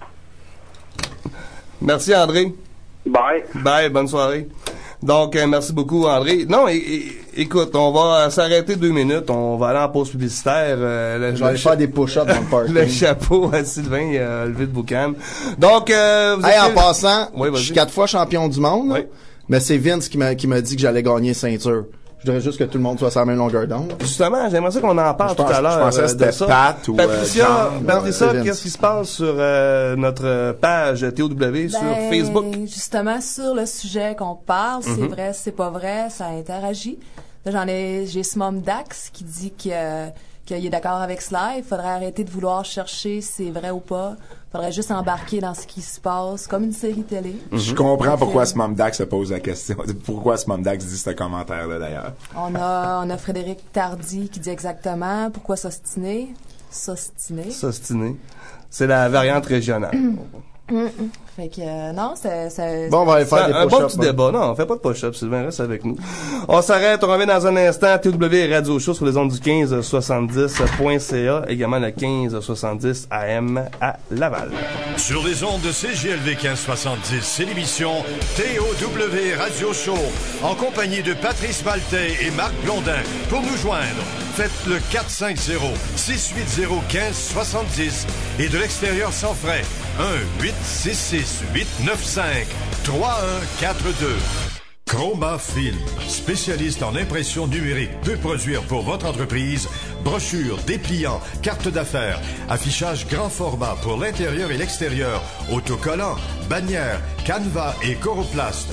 Merci, André. Bye. Bye, bonne soirée. Donc, euh, merci beaucoup, André. Non, é- é- écoute, on va s'arrêter deux minutes. On va aller en pause publicitaire. Euh, le, Je vais aller cha- faire des push-ups dans le parking. Le chapeau à Sylvain, il a levé de boucan. Donc, euh, vous hey, étiez... en passant, oui, je suis quatre fois champion du monde, oui. mais c'est Vince qui m'a, qui m'a dit que j'allais gagner ceinture. Je voudrais juste que tout le monde soit sur la même longueur d'onde. Justement, j'aimerais ça qu'on en parle Je tout pense- à l'heure. je pensais que euh, c'était de ça. Pat ou, Patricia, euh, Jean. Patricia, Ouais, c'est qu'est-ce qui se passe sur euh, notre page T O W sur Ben, Facebook? Justement, sur le sujet qu'on parle, c'est Mhm. vrai, c'est pas vrai, ça interagit. Là, j'en ai, j'ai Smom Dax qui dit que, qu'il est d'accord avec cela. Il faudrait arrêter de vouloir chercher si c'est vrai ou pas. Il faudrait juste embarquer dans ce qui se passe, comme une série télé. Je comprends pourquoi ce Dax se pose la question. Pourquoi ce Dax dit ce commentaire-là, d'ailleurs. On a, on a Frédéric Tardy qui dit exactement pourquoi s'ostiner. S'ostiner. S'ostiner. C'est la variante régionale. Mm-mm. Fait que, euh, non, c'est, c'est... Bon, on va aller faire des un bon push-ups. petit débat. Non, on fait pas de push-up. Sylvain, reste avec nous. On s'arrête. On revient dans un instant. T W Radio Show sur les ondes du quinze soixante-dix point C A. Également le quinze soixante-dix A M à Laval. Sur les ondes de C J L V quinze soixante-dix, c'est l'émission T O W Radio Show en compagnie de Patrice Maltais et Marc Blondin. Pour nous joindre, faites le quatre cinq zéro, six huit zéro, un cinq soixante dix et de l'extérieur sans frais, un huit six six, huit neuf cinq, trois un quatre deux. Chroma Film, spécialiste en impression numérique, peut produire pour votre entreprise brochures, dépliants, cartes d'affaires, affichage grand format pour l'intérieur et l'extérieur, autocollants, bannières, canevas et coroplaste.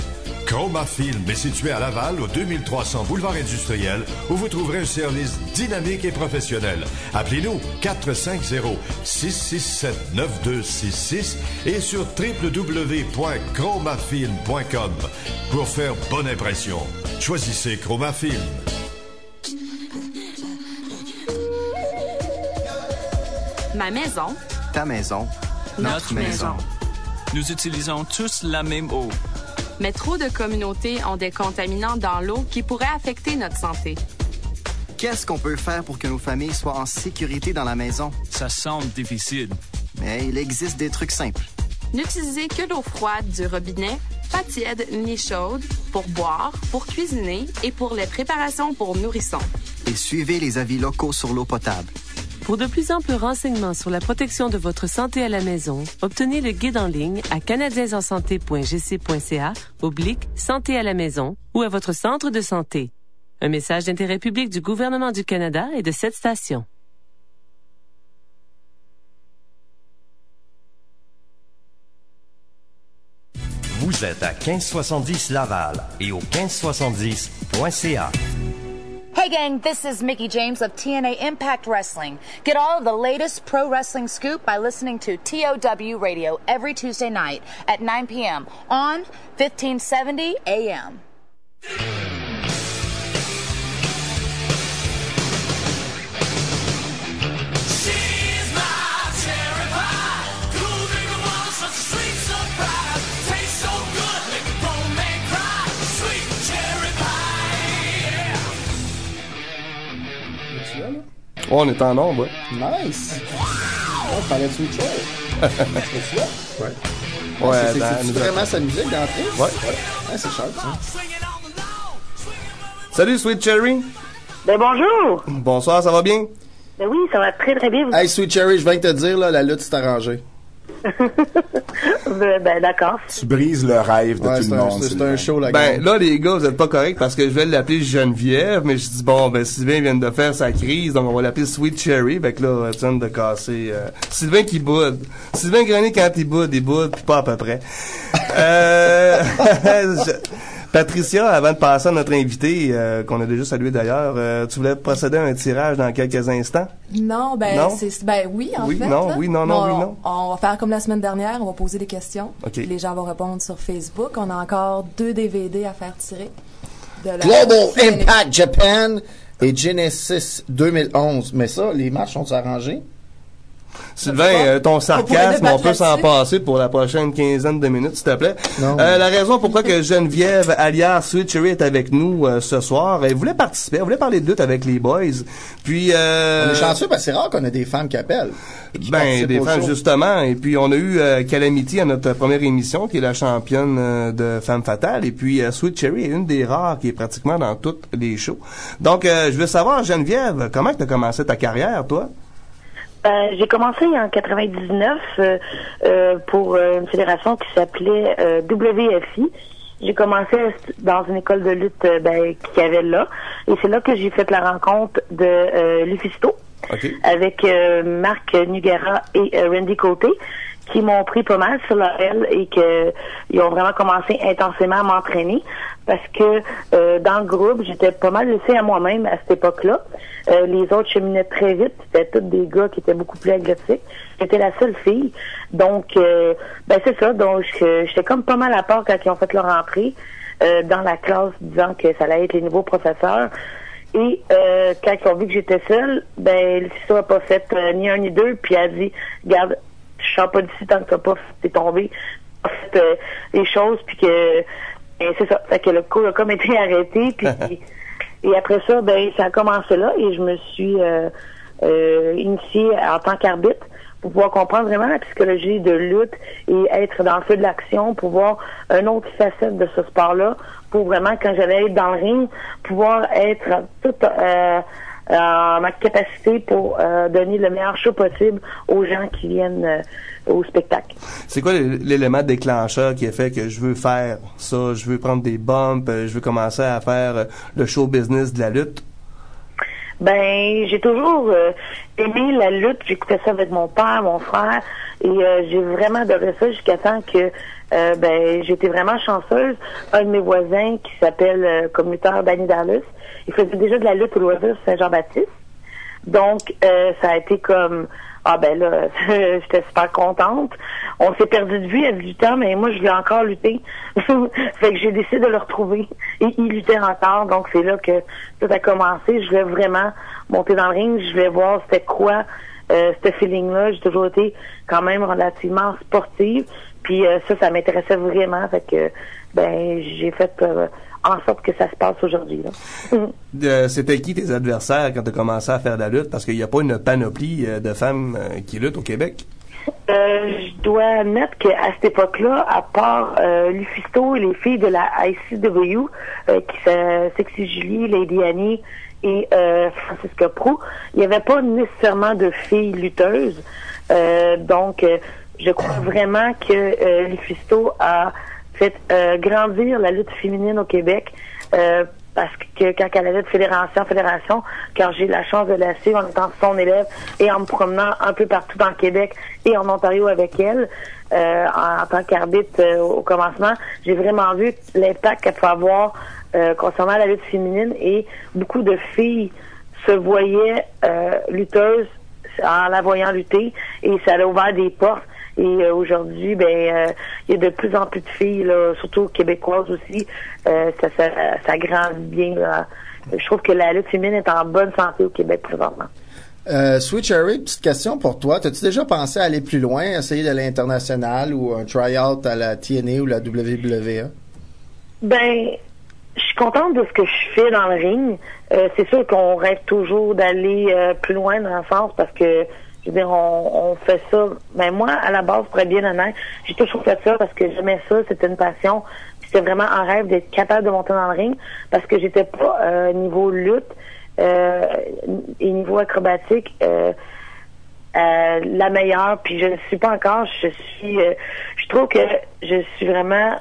Chroma Film est situé à Laval, au deux mille trois cents Boulevard Industriel, où vous trouverez un service dynamique et professionnel. Appelez-nous quatre cinq zéro, six six sept, neuf deux six six et sur w w w point chromafilm point com pour faire bonne impression. Choisissez Chroma Film. Ma maison. Ta maison. Notre, Notre maison. maison. Nous utilisons tous la même eau. Mais trop de communautés ont des contaminants dans l'eau qui pourraient affecter notre santé. Qu'est-ce qu'on peut faire pour que nos familles soient en sécurité dans la maison? Ça semble difficile. Mais il existe des trucs simples. N'utilisez que l'eau froide du robinet, pas tiède ni chaude, pour boire, pour cuisiner et pour les préparations pour nourrissons. Et suivez les avis locaux sur l'eau potable. Pour de plus amples renseignements sur la protection de votre santé à la maison, obtenez le guide en ligne à canadiens en santé point g c point c a oblique santé à la maison ou à votre centre de santé. Un message d'intérêt public du gouvernement du Canada et de cette station. Vous êtes à quinze soixante-dix Laval et au quinze soixante-dix point c a. Hey gang, this is Mickie James of T N A Impact Wrestling. Get all of the latest pro wrestling scoop by listening to T O W Radio every Tuesday night at nine p.m. on fifteen seventy A M. Oh, on est en nombre, ouais. Nice! On parlait de Sweet Cherry. C'est ça? Ouais. Ouais, c'est, dans, c'est, c'est vraiment sa musique d'entrée? Ouais. ouais. ouais c'est cher, ça. Salut, Sweet Cherry. Ben, bonjour. Bonsoir, ça va bien? Ben oui, ça va très, très bien. Hey, Sweet Cherry, je viens de te dire, là, la lutte s'est arrangée. ben, ben, d'accord. Tu brises le rêve de ouais, tout le un, monde. C'est, c'est un show, la Ben, gang. là, les gars, vous êtes pas corrects parce que je vais l'appeler Geneviève, mais je dis, bon, ben, Sylvain vient de faire sa crise, donc on va l'appeler Sweet Cherry. Fait que là, tu viens de casser, euh, Sylvain qui boude. Sylvain Grenier, quand il boude, il boude, puis pas à peu près. euh, je... Patricia, avant de passer à notre invité, euh, qu'on a déjà salué d'ailleurs, euh, tu voulais procéder à un tirage dans quelques instants? Non, ben, non? c'est, ben oui, en oui, fait. Non, là. oui, non, non, bon, oui, non. On, on va faire comme la semaine dernière, on va poser des questions. Okay. Les gens vont répondre sur Facebook. On a encore deux D V D à faire tirer. De la Global Impact Japan et Genesis deux mille onze. Mais ça, les matchs sont arrangés? Sylvain, euh, ton sarcasme, on, on peut s'en passer pour la prochaine quinzaine de minutes, s'il te plaît. Non. Euh, la raison pourquoi que Geneviève, alias Sweet Cherry, est avec nous euh, ce soir, elle voulait participer, elle voulait parler de lutte avec les boys. Puis, euh, on est chanceux parce que c'est rare qu'on ait des femmes qui appellent. Qui ben, des femmes, justement. Et puis, on a eu euh, Calamity à notre première émission, qui est la championne euh, de Femme Fatale. Et puis, euh, Sweet Cherry est une des rares qui est pratiquement dans toutes les shows. Donc, euh, je veux savoir, Geneviève, comment tu as commencé ta carrière, toi? Euh, j'ai commencé en quatre-vingt-dix-neuf euh, euh, pour euh, une fédération qui s'appelait euh, W F I. J'ai commencé dans une école de lutte euh, ben, qu'il y avait là. Et c'est là que j'ai fait la rencontre de euh, Lufisto okay. avec euh, Marc Nugara et euh, Randy Côté, qui m'ont pris pas mal sur leur aile et que ils ont vraiment commencé intensément à m'entraîner parce que euh, dans le groupe, j'étais pas mal laissée à moi-même à cette époque-là. Euh, les autres cheminaient très vite, c'était tous des gars qui étaient beaucoup plus agressifs. J'étais la seule fille. Donc, euh, ben c'est ça. Donc, j'étais comme pas mal à part quand ils ont fait leur entrée euh, dans la classe, disant que ça allait être les nouveaux professeurs. Et euh, quand ils ont vu que j'étais seule, ben l'histoire n'a pas fait euh, ni un ni deux, puis elle a dit, regarde, je sors pas d'ici tant que t'as pas t'es tombé, t'as fait euh, les choses, puis que ben, c'est ça. Fait que le cours a comme été arrêté, puis et après ça, ben ça a commencé là, et je me suis euh, euh, initiée en tant qu'arbitre pour pouvoir comprendre vraiment la psychologie de lutte et être dans le feu de l'action, pour voir une autre facette de ce sport-là, pour vraiment, quand j'allais être dans le ring, pouvoir être toute euh, euh, ma capacité pour euh, donner le meilleur show possible aux gens qui viennent euh, au spectacle. C'est quoi l'élément déclencheur qui a fait que je veux faire ça, je veux prendre des bumps, je veux commencer à faire le show business de la lutte? Ben, j'ai toujours euh, aimé la lutte. J'écoutais ça avec mon père, mon frère, et euh, j'ai vraiment adoré ça jusqu'à temps que euh, ben j'étais vraiment chanceuse. Un de mes voisins qui s'appelle euh, comme lutteur Danny Dallas, il faisait déjà de la lutte au loisir Saint-Jean-Baptiste. Donc, euh, ça a été comme ah ben là, j'étais super contente. On s'est perdu de vue à dix-huit ans, mais moi je voulais encore lutter. Fait que j'ai décidé de le retrouver. Et il luttait encore, donc c'est là que tout a commencé. Je voulais vraiment monter dans le ring, je voulais voir c'était quoi euh, ce feeling-là. J'ai toujours été quand même relativement sportive. Puis euh, ça, ça m'intéressait vraiment. Fait que ben j'ai fait euh, en sorte que ça se passe aujourd'hui. Là. euh, c'était qui tes adversaires quand tu as commencé à faire de la lutte? Parce qu'il n'y a pas une panoplie euh, de femmes euh, qui luttent au Québec. Euh, je dois admettre qu'à cette époque-là, à part euh, Lufisto et les filles de la I C W, euh, qui sont Sexy Julie, Lady Annie et euh, Francisca Prou, il n'y avait pas nécessairement de filles lutteuses. Euh, donc, euh, je crois vraiment que euh, Lufisto a fait euh, grandir la lutte féminine au Québec, euh, parce que quand elle allait de fédération en fédération, quand j'ai eu la chance de la suivre en étant son élève et en me promenant un peu partout dans le Québec et en Ontario avec elle, euh, en, en tant qu'arbitre euh, au commencement, j'ai vraiment vu l'impact qu'elle pouvait avoir euh, concernant la lutte féminine, et beaucoup de filles se voyaient euh, lutteuses en la voyant lutter, et ça a ouvert des portes. Et euh, aujourd'hui, ben, euh, il y a de plus en plus de filles, là, surtout québécoises aussi. Euh, ça, ça, ça grandit bien. Là. Je trouve que la lutte féminine est en bonne santé au Québec présentement. Euh, Sweet Cherry, petite question pour toi. T'as-tu déjà pensé à aller plus loin, essayer d'aller international ou un try-out à la T N A ou la W W A? Ben, je suis contente de ce que je fais dans le ring. Euh, c'est sûr qu'on rêve toujours d'aller euh, plus loin dans le sens, parce que je veux dire, on, on fait ça. Ben moi, à la base, pour être bien honnête, j'ai toujours fait ça parce que j'aimais ça, c'était une passion. C'était vraiment un rêve d'être capable de monter dans le ring, parce que j'étais pas euh, niveau lutte euh, et niveau acrobatique euh, euh, la meilleure. Puis je ne suis pas encore. Je suis, euh, je trouve que je suis vraiment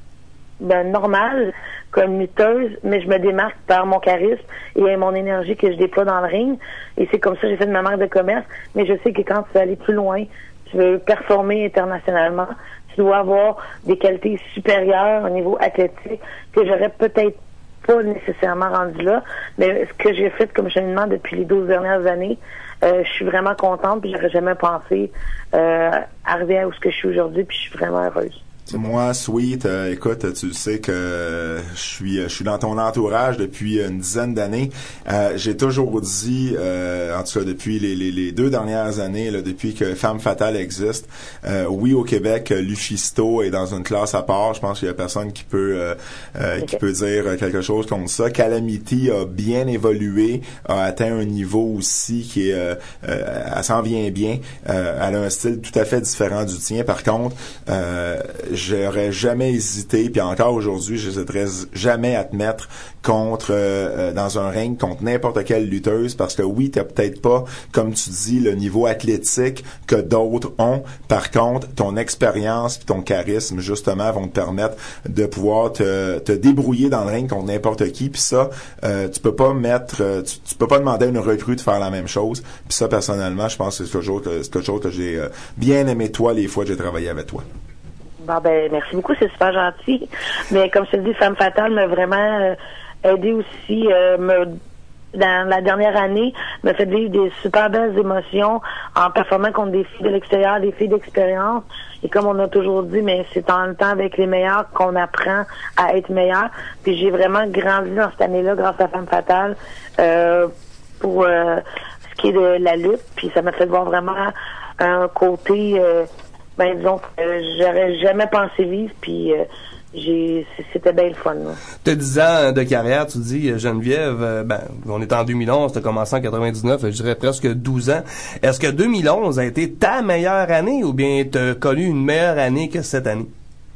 ben, normale comme lutteuse, mais je me démarque par mon charisme et mon énergie que je déploie dans le ring. Et c'est comme ça que j'ai fait de ma marque de commerce. Mais je sais que quand tu veux aller plus loin, tu veux performer internationalement, tu dois avoir des qualités supérieures au niveau athlétique que j'aurais peut-être pas nécessairement rendu là. Mais ce que j'ai fait comme cheminement depuis les douze dernières années, euh, je suis vraiment contente, puis j'aurais jamais pensé euh, arriver à où ce que je suis aujourd'hui, puis je suis vraiment heureuse. Moi, Sweet, euh, écoute, tu sais que euh, je suis je suis dans ton entourage depuis une dizaine d'années. Euh, j'ai toujours dit, euh, en tout cas depuis les, les, les deux dernières années, là, depuis que Femme Fatale existe, euh, oui, au Québec, Lufisto est dans une classe à part. Je pense qu'il y a personne qui peut euh, euh, qui peut dire quelque chose contre ça. Calamity a bien évolué, a atteint un niveau aussi qui est, euh, euh, elle s'en vient bien. Euh, elle a un style tout à fait différent du tien. Par contre, euh, j'aurais jamais hésité, puis encore aujourd'hui, je n'hésiterais jamais à te mettre contre euh, dans un ring contre n'importe quelle lutteuse, parce que oui, t'as peut-être pas, comme tu dis, le niveau athlétique que d'autres ont. Par contre, ton expérience puis ton charisme, justement, vont te permettre de pouvoir te, te débrouiller dans le ring contre n'importe qui. Puis ça, euh, tu peux pas mettre, euh, tu, tu peux pas demander à une recrue de faire la même chose. Puis ça, personnellement, je pense que c'est toujours c'est quelque chose que j'ai euh, bien aimé toi les fois que j'ai travaillé avec toi. Bon, ben, merci beaucoup, c'est super gentil. Mais comme je te dis, Femme Fatale m'a vraiment euh, aidé aussi, euh, me, dans la dernière année, m'a fait vivre des super belles émotions en performant contre des filles de l'extérieur, des filles d'expérience. Et comme on a toujours dit, mais c'est en le temps avec les meilleurs qu'on apprend à être meilleur. Puis j'ai vraiment grandi dans cette année-là grâce à Femme Fatale euh, pour euh, ce qui est de la lutte. Puis ça m'a fait voir vraiment un côté... Euh, ben disons que euh, j'aurais jamais pensé vivre, puis euh, j'ai c'était bien le fun. Tu as dix ans de carrière, tu dis, Geneviève, euh, ben on est en deux mille onze, tu as commencé en quatre-vingt-dix-neuf, je dirais presque douze ans. Est-ce que deux mille onze a été ta meilleure année, ou bien tu as connu une meilleure année que cette année?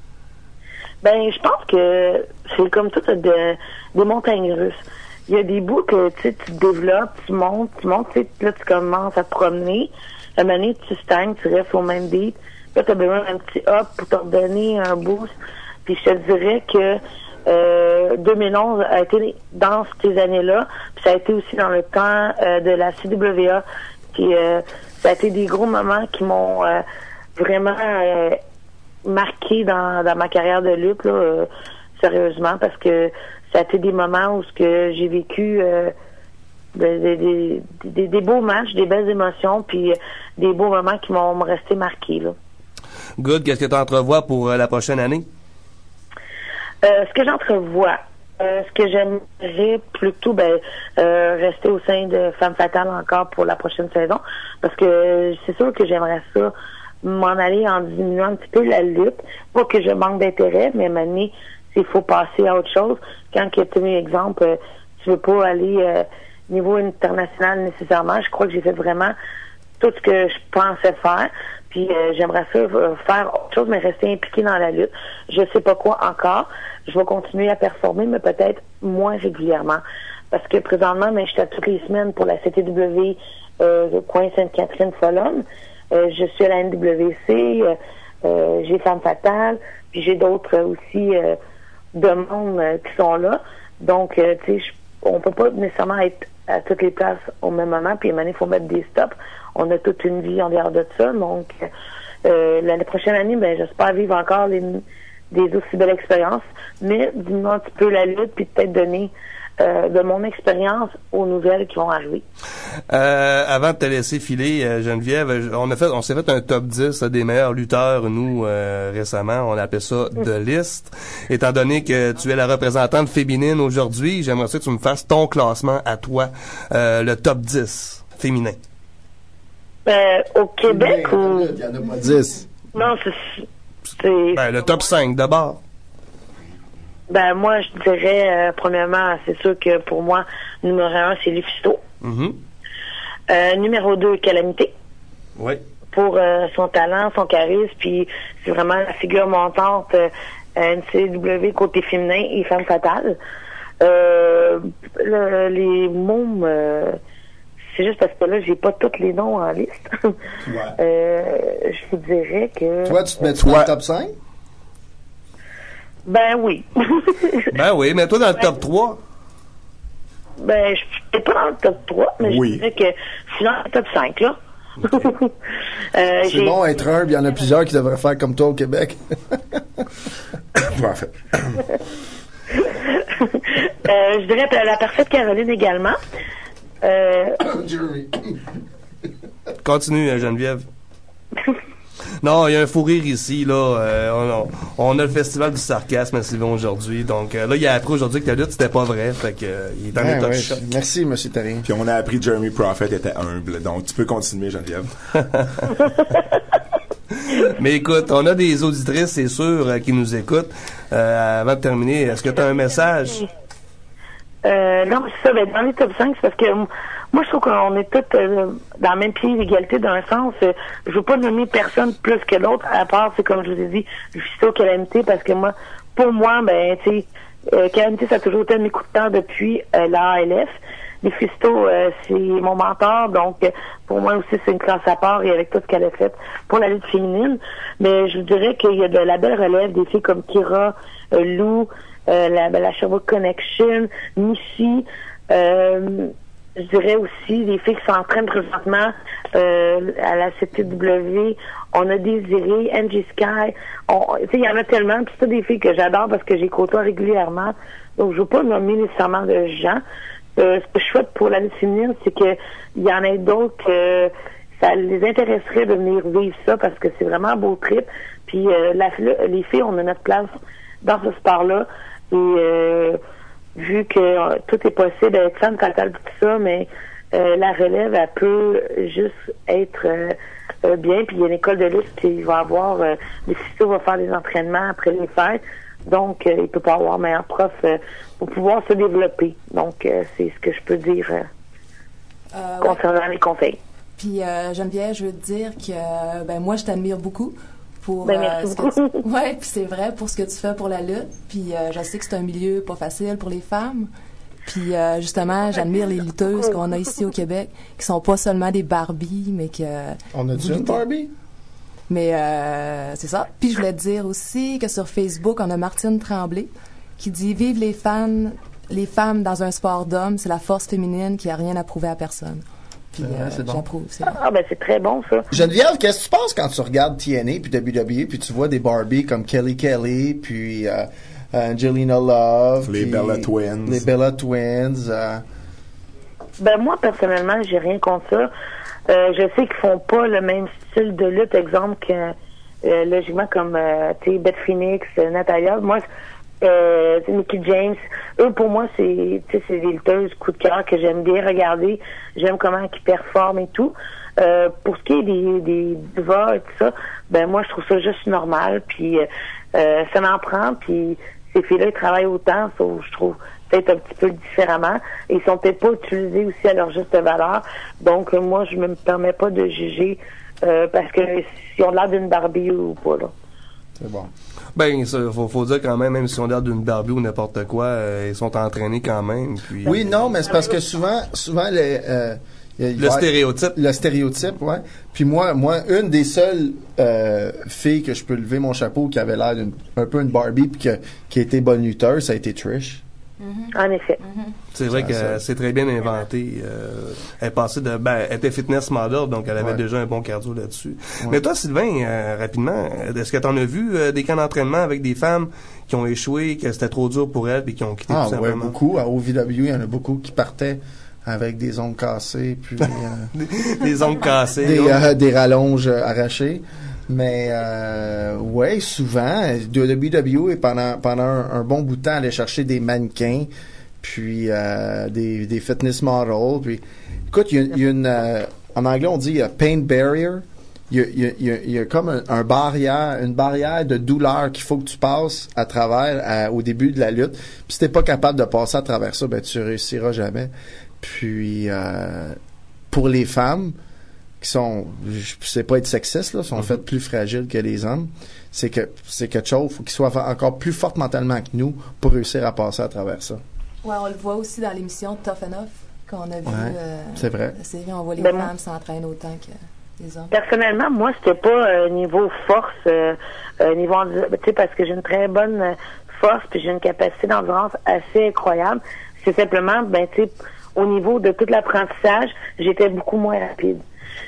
Ben je pense que c'est comme tout de, des montagnes russes. Il y a des bouts que tu sais, tu développes, tu montes, tu montes, tu sais, là tu commences à te promener. À un moment donné, tu stagnes, tu restes au même beat. Là, tu as besoin d'un petit hop pour te redonner un boost. Puis je te dirais que Euh, deux mille onze a été dans ces années-là, puis ça a été aussi dans le temps euh, de la C W A, qui euh, ça a été des gros moments qui m'ont euh, vraiment euh, marqué dans, dans ma carrière de lutte, là, euh, sérieusement, parce que ça a été des moments où ce que j'ai vécu euh, des, des, des, des beaux matchs, des belles émotions, puis euh, des beaux moments qui m'ont resté marqués, là. Good, qu'est-ce que tu entrevois pour euh, la prochaine année? Euh, ce que j'entrevois, euh, ce que j'aimerais plutôt, ben, euh, rester au sein de Femme Fatale encore pour la prochaine saison, parce que c'est sûr que j'aimerais ça, m'en aller en diminuant un petit peu la lutte. Pas que je manque d'intérêt, mais maintenant, s'il faut passer à autre chose, quand tu as mis exemple, euh, tu veux pas aller euh, niveau international nécessairement, je crois que j'ai fait vraiment tout ce que je pensais faire. Puis euh, j'aimerais ça euh, faire autre chose, mais rester impliqué dans la lutte. Je sais pas quoi encore. Je vais continuer à performer, mais peut-être moins régulièrement. Parce que présentement, mais je suis à toutes les semaines pour la C T W euh, coin Sainte-Catherine-Folum. Euh, je suis à la N W C, euh, euh, j'ai Femme Fatale, puis j'ai d'autres euh, aussi euh, demandes euh, qui sont là. Donc, euh, tu sais, on peut pas nécessairement être à toutes les places au même moment, puis il faut mettre des stops. On a toute une vie en dehors de ça, donc euh, l'année prochaine année, ben j'espère vivre encore les, des aussi belles expériences, mais diminuer un petit peu la lutte, puis peut-être donner euh, de mon expérience aux nouvelles qui vont arriver. Euh, avant de te laisser filer, euh, Geneviève, on a fait, on s'est fait un top dix là, des meilleurs lutteurs, nous, euh, récemment. On appelait ça de liste. Étant donné que tu es la représentante féminine aujourd'hui, j'aimerais ça que tu me fasses ton classement à toi, euh, le top dix féminin. Euh, au Québec Mais, ou... Il y en a pas dix. Non, c'est... c'est... Ben, le top cinq d'abord. Ben, moi, je dirais, euh, premièrement, c'est sûr que pour moi, numéro un, c'est Lufisto. Mm-hmm. Euh, numéro deux, Calamité. Oui. Pour euh, son talent, son charisme, puis c'est vraiment la figure montante euh, N C W côté féminin et Femme Fatale. Euh, le, les mômes, euh, c'est juste parce que là, j'ai pas tous les noms en liste. Ouais. euh, je vous dirais que... Toi, tu te mets toi dans le top cinq? Ben oui. Ben oui, mais toi dans le top trois? Ben, je suis pas dans le top trois, mais oui. je dirais que je suis dans le top cinq, là. Okay. euh, c'est bon être un, il y en a plusieurs qui devraient faire comme toi au Québec. Parfait. euh, je dirais la parfaite Caroline également. Euh... Continue, Geneviève. Non, il y a un fou rire ici, là. Euh, on, on a le festival du sarcasme à Sylvain aujourd'hui. Donc euh, là, il a appris aujourd'hui que ta lutte, c'était pas vrai. Fait que euh, il est en ben état ouais, de choc. Merci, M. Tarin. Puis on a appris que Jeremy Prophet était humble. Donc tu peux continuer, Geneviève. Mais écoute, on a des auditrices, c'est sûr, euh, qui nous écoutent. Euh, avant de terminer, est-ce que tu as un message? Euh, non, c'est ça. Ben, dans les top cinq, c'est parce que moi, je trouve qu'on est tous euh, dans le même pied d'égalité d'un sens. Euh, je veux pas nommer personne plus que l'autre, à part, c'est comme je vous ai dit, Lufisto, Calamité, parce que moi, pour moi, ben, tu sais, euh, Calamité, ça a toujours été mes coups de cœur depuis euh, la A L F. Lufisto, euh, c'est mon mentor, donc euh, pour moi aussi, c'est une classe à part et avec tout ce qu'elle a fait pour la lutte féminine. Mais je vous dirais qu'il y a de la belle relève, des filles comme Kira, euh, Lou, euh, la, la Sherbrooke Connection, Missy, euh, je dirais aussi des filles qui sont en train de présentement euh, à la C T W. On a Désiré, Angie Sky. Il y en a tellement. Puis c'est des filles que j'adore parce que j'ai côtoie régulièrement. Donc, je veux pas nommer nécessairement de gens. Euh, ce que je souhaite pour la lutte féminine, c'est que il y en ait d'autres que ça les intéresserait de venir vivre ça parce que c'est vraiment un beau trip. Puis euh, la, les filles, on a notre place dans ce sport-là. Et euh, vu que euh, tout est possible avec Femme Fatale tout ça, mais euh, la relève, elle peut juste être euh, euh, bien. Puis il y a une école de lutte qui va avoir, euh, les filles vont faire des entraînements après les fêtes. Donc, euh, il peut pas avoir meilleur prof euh, pour pouvoir se développer. Donc, euh, c'est ce que je peux dire euh, euh, concernant ouais. les conseils. Puis, euh, Geneviève, je veux te dire que ben moi, je t'admire beaucoup. Pour, ben, euh, merci ce beaucoup. Que tu... Ouais, puis c'est vrai pour ce que tu fais pour la lutte. Puis, euh, je sais que c'est un milieu pas facile pour les femmes. Puis, euh, justement, j'admire les lutteuses qu'on a ici au Québec, qui sont pas seulement des Barbies, mais que... On a-tu une Barbie? Mais euh, c'est ça. Puis je voulais te dire aussi que sur Facebook, on a Martine Tremblay qui dit « Vive les fans, les femmes dans un sport d'hommes, c'est la force féminine qui a rien à prouver à personne. » Puis ouais, euh, c'est bon. j'approuve. C'est ah, ah, ben c'est très bon, ça. Geneviève, qu'est-ce que tu penses quand tu regardes T N A puis W W E puis tu vois des Barbie comme Kelly Kelly puis euh, Angelina Love, les Bella Twins, les Bella Twins. Euh... Ben moi personnellement, j'ai rien contre ça. Euh, je sais qu'ils font pas le même style de lutte, exemple que euh, logiquement comme euh, tu sais Beth Phoenix, euh, Natalia. Moi, euh, Mickey James, eux pour moi c'est tu sais c'est des lutteuses coup de cœur que j'aime bien regarder. J'aime comment ils performent et tout. Euh, pour ce qui est des des divas et tout ça, ben moi je trouve ça juste normal. Puis euh, ça m'en prend. Puis ces filles-là ils travaillent autant, sauf je trouve peut-être un petit peu différemment. Et ils sont peut-être pas utilisés aussi à leur juste valeur. Donc euh, moi je me permets pas de juger euh, parce que s'ils ont l'air d'une Barbie ou pas là. C'est bon. Ben, ça, faut, faut dire quand même, même si on a d'une Barbie ou n'importe quoi, euh, ils sont entraînés quand même. Puis, oui, non, mais c'est parce que souvent, souvent les, euh, le va, stéréotype. Le stéréotype, ouais. Puis moi, moi, une des seules euh, filles que je peux lever mon chapeau qui avait l'air d'une un peu une Barbie puis que, qui était bonne lutteuse, ça a été Trish. Mm-hmm. En effet. Mm-hmm. C'est vrai que ça. c'est très bien inventé. Euh, elle passait de, ben, elle était fitness model, donc elle avait ouais. déjà un bon cardio là-dessus. Ouais. Mais toi, Sylvain, euh, rapidement, est-ce que t'en as vu euh, des camps d'entraînement avec des femmes qui ont échoué, que c'était trop dur pour elles, puis qui ont quitté ah, tout simplement? Ah ouais, beaucoup. À O V W, il y en a beaucoup qui partaient avec des ongles cassés, puis euh, des, des ongles cassés, des, euh, des rallonges arrachées. Mais euh, ouais, souvent, W W E pendant pendant un, un bon bout de temps allait chercher des mannequins, puis euh, des, des fitness models. Puis, écoute, il y, y a une euh, en anglais on dit uh, pain barrier. Il y a, y, a, y, a, y a comme un, un barrière, une barrière de douleur qu'il faut que tu passes à travers à, au début de la lutte. Puis si t'es pas capable de passer à travers ça, ben tu réussiras jamais. Puis euh, pour les femmes qui sont, je sais pas être sexiste là, sont mm-hmm. faites plus fragiles que les hommes. C'est que c'est quelque chose, faut qu'ils soient encore plus fortes mentalement que nous pour réussir à passer à travers ça. Ouais, on le voit aussi dans l'émission Tough Enough qu'on a vu. Ouais, euh, c'est vrai. La série, on voit les ben, femmes s'entraînent autant que les hommes. Personnellement, moi, c'était pas euh, niveau force, euh, euh, niveau, tu sais, parce que j'ai une très bonne euh, force puis j'ai une capacité d'endurance assez incroyable. C'est simplement, ben, tu sais, au niveau de tout l'apprentissage, j'étais beaucoup moins rapide.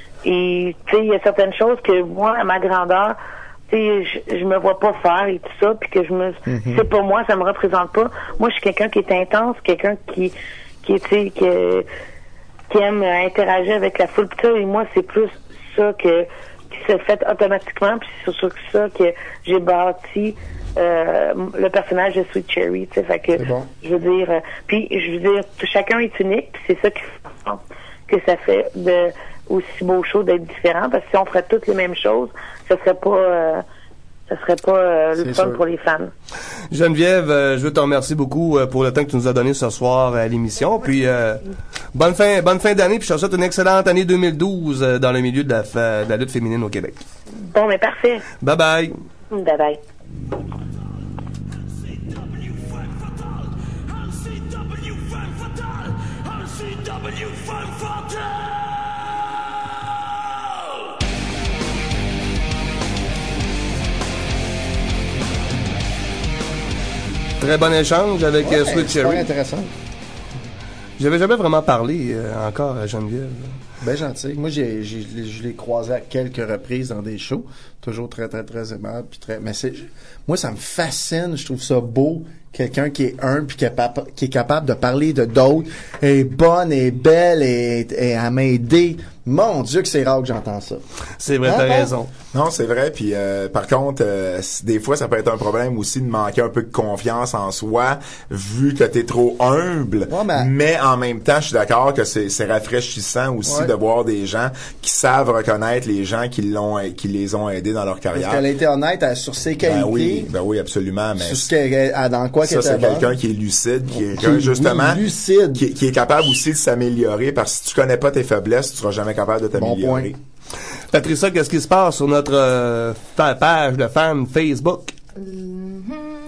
Et tu sais, il y a certaines choses que moi, à ma grandeur, tu sais, je, je me vois pas faire et tout ça, puis que je me, mm-hmm. c'est pas moi, ça me représente pas. Moi, je suis quelqu'un qui est intense, quelqu'un qui, qui, tu sais, qui, qui aime interagir avec la foule, tout ça. Et moi, c'est plus ça que qui se fait automatiquement, puis c'est sur ça que j'ai bâti euh, le personnage de Sweet Cherry, tu sais, fait que bon. je veux dire, euh, puis je veux dire, chacun est unique, puis c'est ça qui fait que ça fait de aussi beau show d'être différent, parce que si on ferait toutes les mêmes choses, ce serait pas euh, ce serait pas euh, le fun pour les fans. Geneviève, euh, je veux te remercier beaucoup euh, pour le temps que tu nous as donné ce soir à l'émission, puis euh, bonne fin bonne fin d'année, puis je te souhaite une excellente année deux mille douze euh, dans le milieu de la, fa- de la lutte féminine au Québec. Bon, mais parfait. Bye bye. Bye bye. Très bon échange avec ouais, euh, Sweet Cherry. C'est intéressant. J'avais jamais vraiment parlé euh, encore à Geneviève. Ben gentil. Moi, j'ai, j'ai, je l'ai croisé à quelques reprises dans des shows. Toujours très, très, très aimable. Puis très, mais c'est, moi, ça me fascine. Je trouve ça beau. Quelqu'un qui est humble puis qui est, papa, qui est capable de parler de d'autres. Est bonne, est belle, et est à m'aider. Mon Dieu que c'est rare que j'entends ça. C'est vrai, hein, t'as hein? raison. Non, c'est vrai. Puis euh, par contre, euh, des fois, ça peut être un problème aussi de manquer un peu de confiance en soi, vu que t'es trop humble. Ouais, mais... mais en même temps, je suis d'accord que c'est, c'est rafraîchissant aussi ouais. de voir des gens qui savent reconnaître les gens qui l'ont, qui les ont aidés dans leur carrière. Parce qu'elle a été honnête elle, sur ses qualités. Ben oui, ben oui, absolument. Mais sur ce qu'elle, dans quoi ça, c'est quelqu'un bonne. Qui est lucide, qui est quelqu'un, justement, oui, lucide. Qui, qui est capable aussi de s'améliorer, parce que si tu connais pas tes faiblesses, tu seras jamais capable de t'améliorer. Bon Patricia, qu'est-ce qui se passe sur notre euh, page de fans Facebook? Mm-hmm.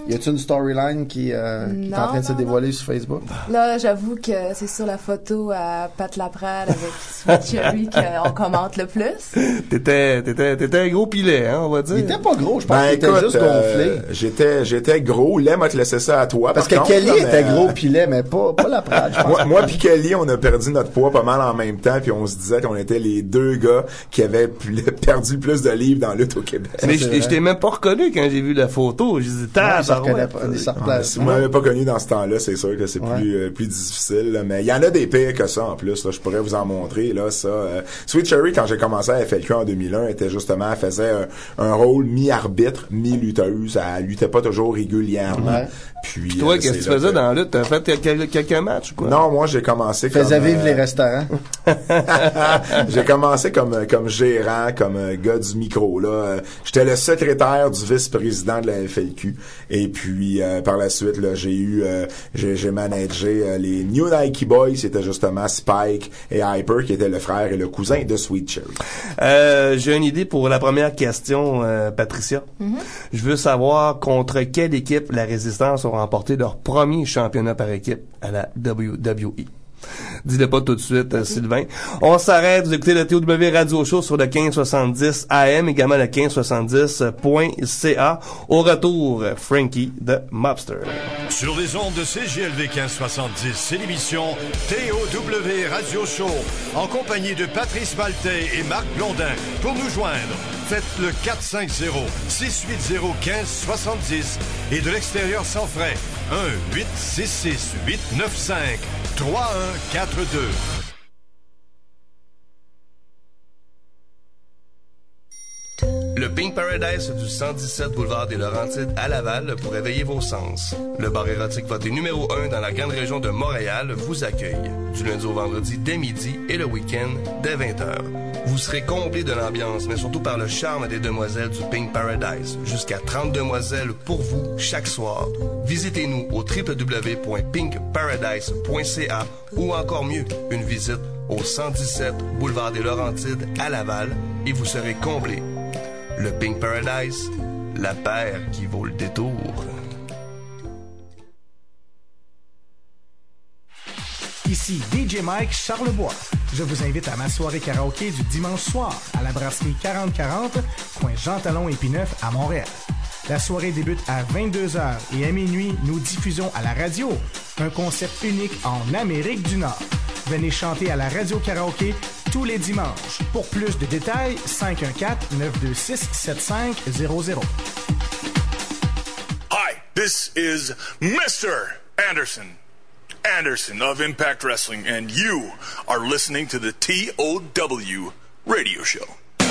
Y a-t-il une storyline qui, euh, qui est en train de se dévoiler sur Facebook? Là, j'avoue que c'est sur la photo à Pat Laprade avec Sweet Cherry qu'on commente le plus. T'étais, t'étais, t'étais un gros pilet, hein, on va dire. Il était pas gros, je pense Ben, qu'il était écoute, juste euh, gonflé. j'étais, j'étais gros. Lem a te laissé ça à toi. Parce par que contre, Kelly là, était mais, gros pilet, mais pas, pas Laprade, je pense. Moi, moi pis Kelly, on a perdu notre poids pas mal en même temps, puis on se disait qu'on était les deux gars qui avaient pl- perdu le plus de livres dans la lutte au Québec. Mais je je t'ai même pas reconnu quand j'ai vu la photo. J'ai dit, tabarouette. Ouais, si vous m'avez pas connu dans ce temps-là, c'est sûr que c'est Ouais. plus euh, plus difficile. Là. Mais il y en a des pires que ça en plus. Là. Je pourrais vous en montrer. Là, ça. Euh, Sweet Cherry, quand j'ai commencé à F L Q en deux mille un, était justement, elle faisait un, un rôle mi-arbitre, mi-lutteuse. Elle luttait pas toujours régulièrement. Ouais. Puis, Puis toi, euh, qu'est-ce que c'est tu là faisais que- dans la lutte? T'as fait quelques, quelques matchs ou quoi? Non, moi j'ai commencé comme Faisait vivre euh, les restaurants. j'ai commencé comme comme gérant, comme euh, gars du micro là. Euh, J'étais le secrétaire du vice-président de la F L Q. Et puis euh, par la suite là, j'ai eu euh, j'ai j'ai managé euh, les New Nike Boys, c'était justement Spike et Hyper qui étaient le frère et le cousin de Sweet Cherry. Euh, j'ai une idée pour la première question, euh, Patricia. Mm-hmm. Je veux savoir contre quelle équipe la Résistance ont remporté leur premier championnat par équipe à la W W E. Dis-le pas tout de suite, euh, Sylvain. On s'arrête, vous écoutez le T O W Radio Show sur le quinze soixante-dix A M, également le quinze soixante-dix point C A. Au retour, Frankie the Mobster. Sur les ondes de C J L V quinze soixante-dix, c'est l'émission T O W Radio Show, en compagnie de Patrice Maltais et Marc Blondin. Pour nous joindre, faites le quatre cinq zéro, six huit zéro, quinze soixante-dix et de l'extérieur sans frais, un huit six six, huit neuf cinq, trois un quatre deux. Le Pink Paradise du cent dix-sept boulevard des Laurentides à Laval pour éveiller vos sens. Le bar érotique voté numéro un dans la grande région de Montréal vous accueille. Du lundi au vendredi dès midi et le week-end dès vingt heures. Vous serez comblé de l'ambiance, mais surtout par le charme des demoiselles du Pink Paradise. Jusqu'à trente demoiselles pour vous chaque soir. Visitez-nous au w w w point pink paradise point c a ou encore mieux, une visite au cent dix-sept boulevard des Laurentides à Laval et vous serez comblé. Le Pink Paradise, la paire qui vaut le détour. Ici D J Mike Charlebois. Je vous invite à ma soirée karaoké du dimanche soir à la brasserie quarante quarante, coin Jean Talon et Pineuf à Montréal. La soirée débute à vingt-deux heures et à minuit, nous diffusons à la radio. Un concept unique en Amérique du Nord. Venez chanter à la radio karaoké tous les dimanches. Pour plus de détails, cinq un quatre, neuf deux six, sept cinq zéro zéro. Hi, this is Mister Anderson. Anderson of Impact Wrestling, and you are listening to the T O W Radio Show.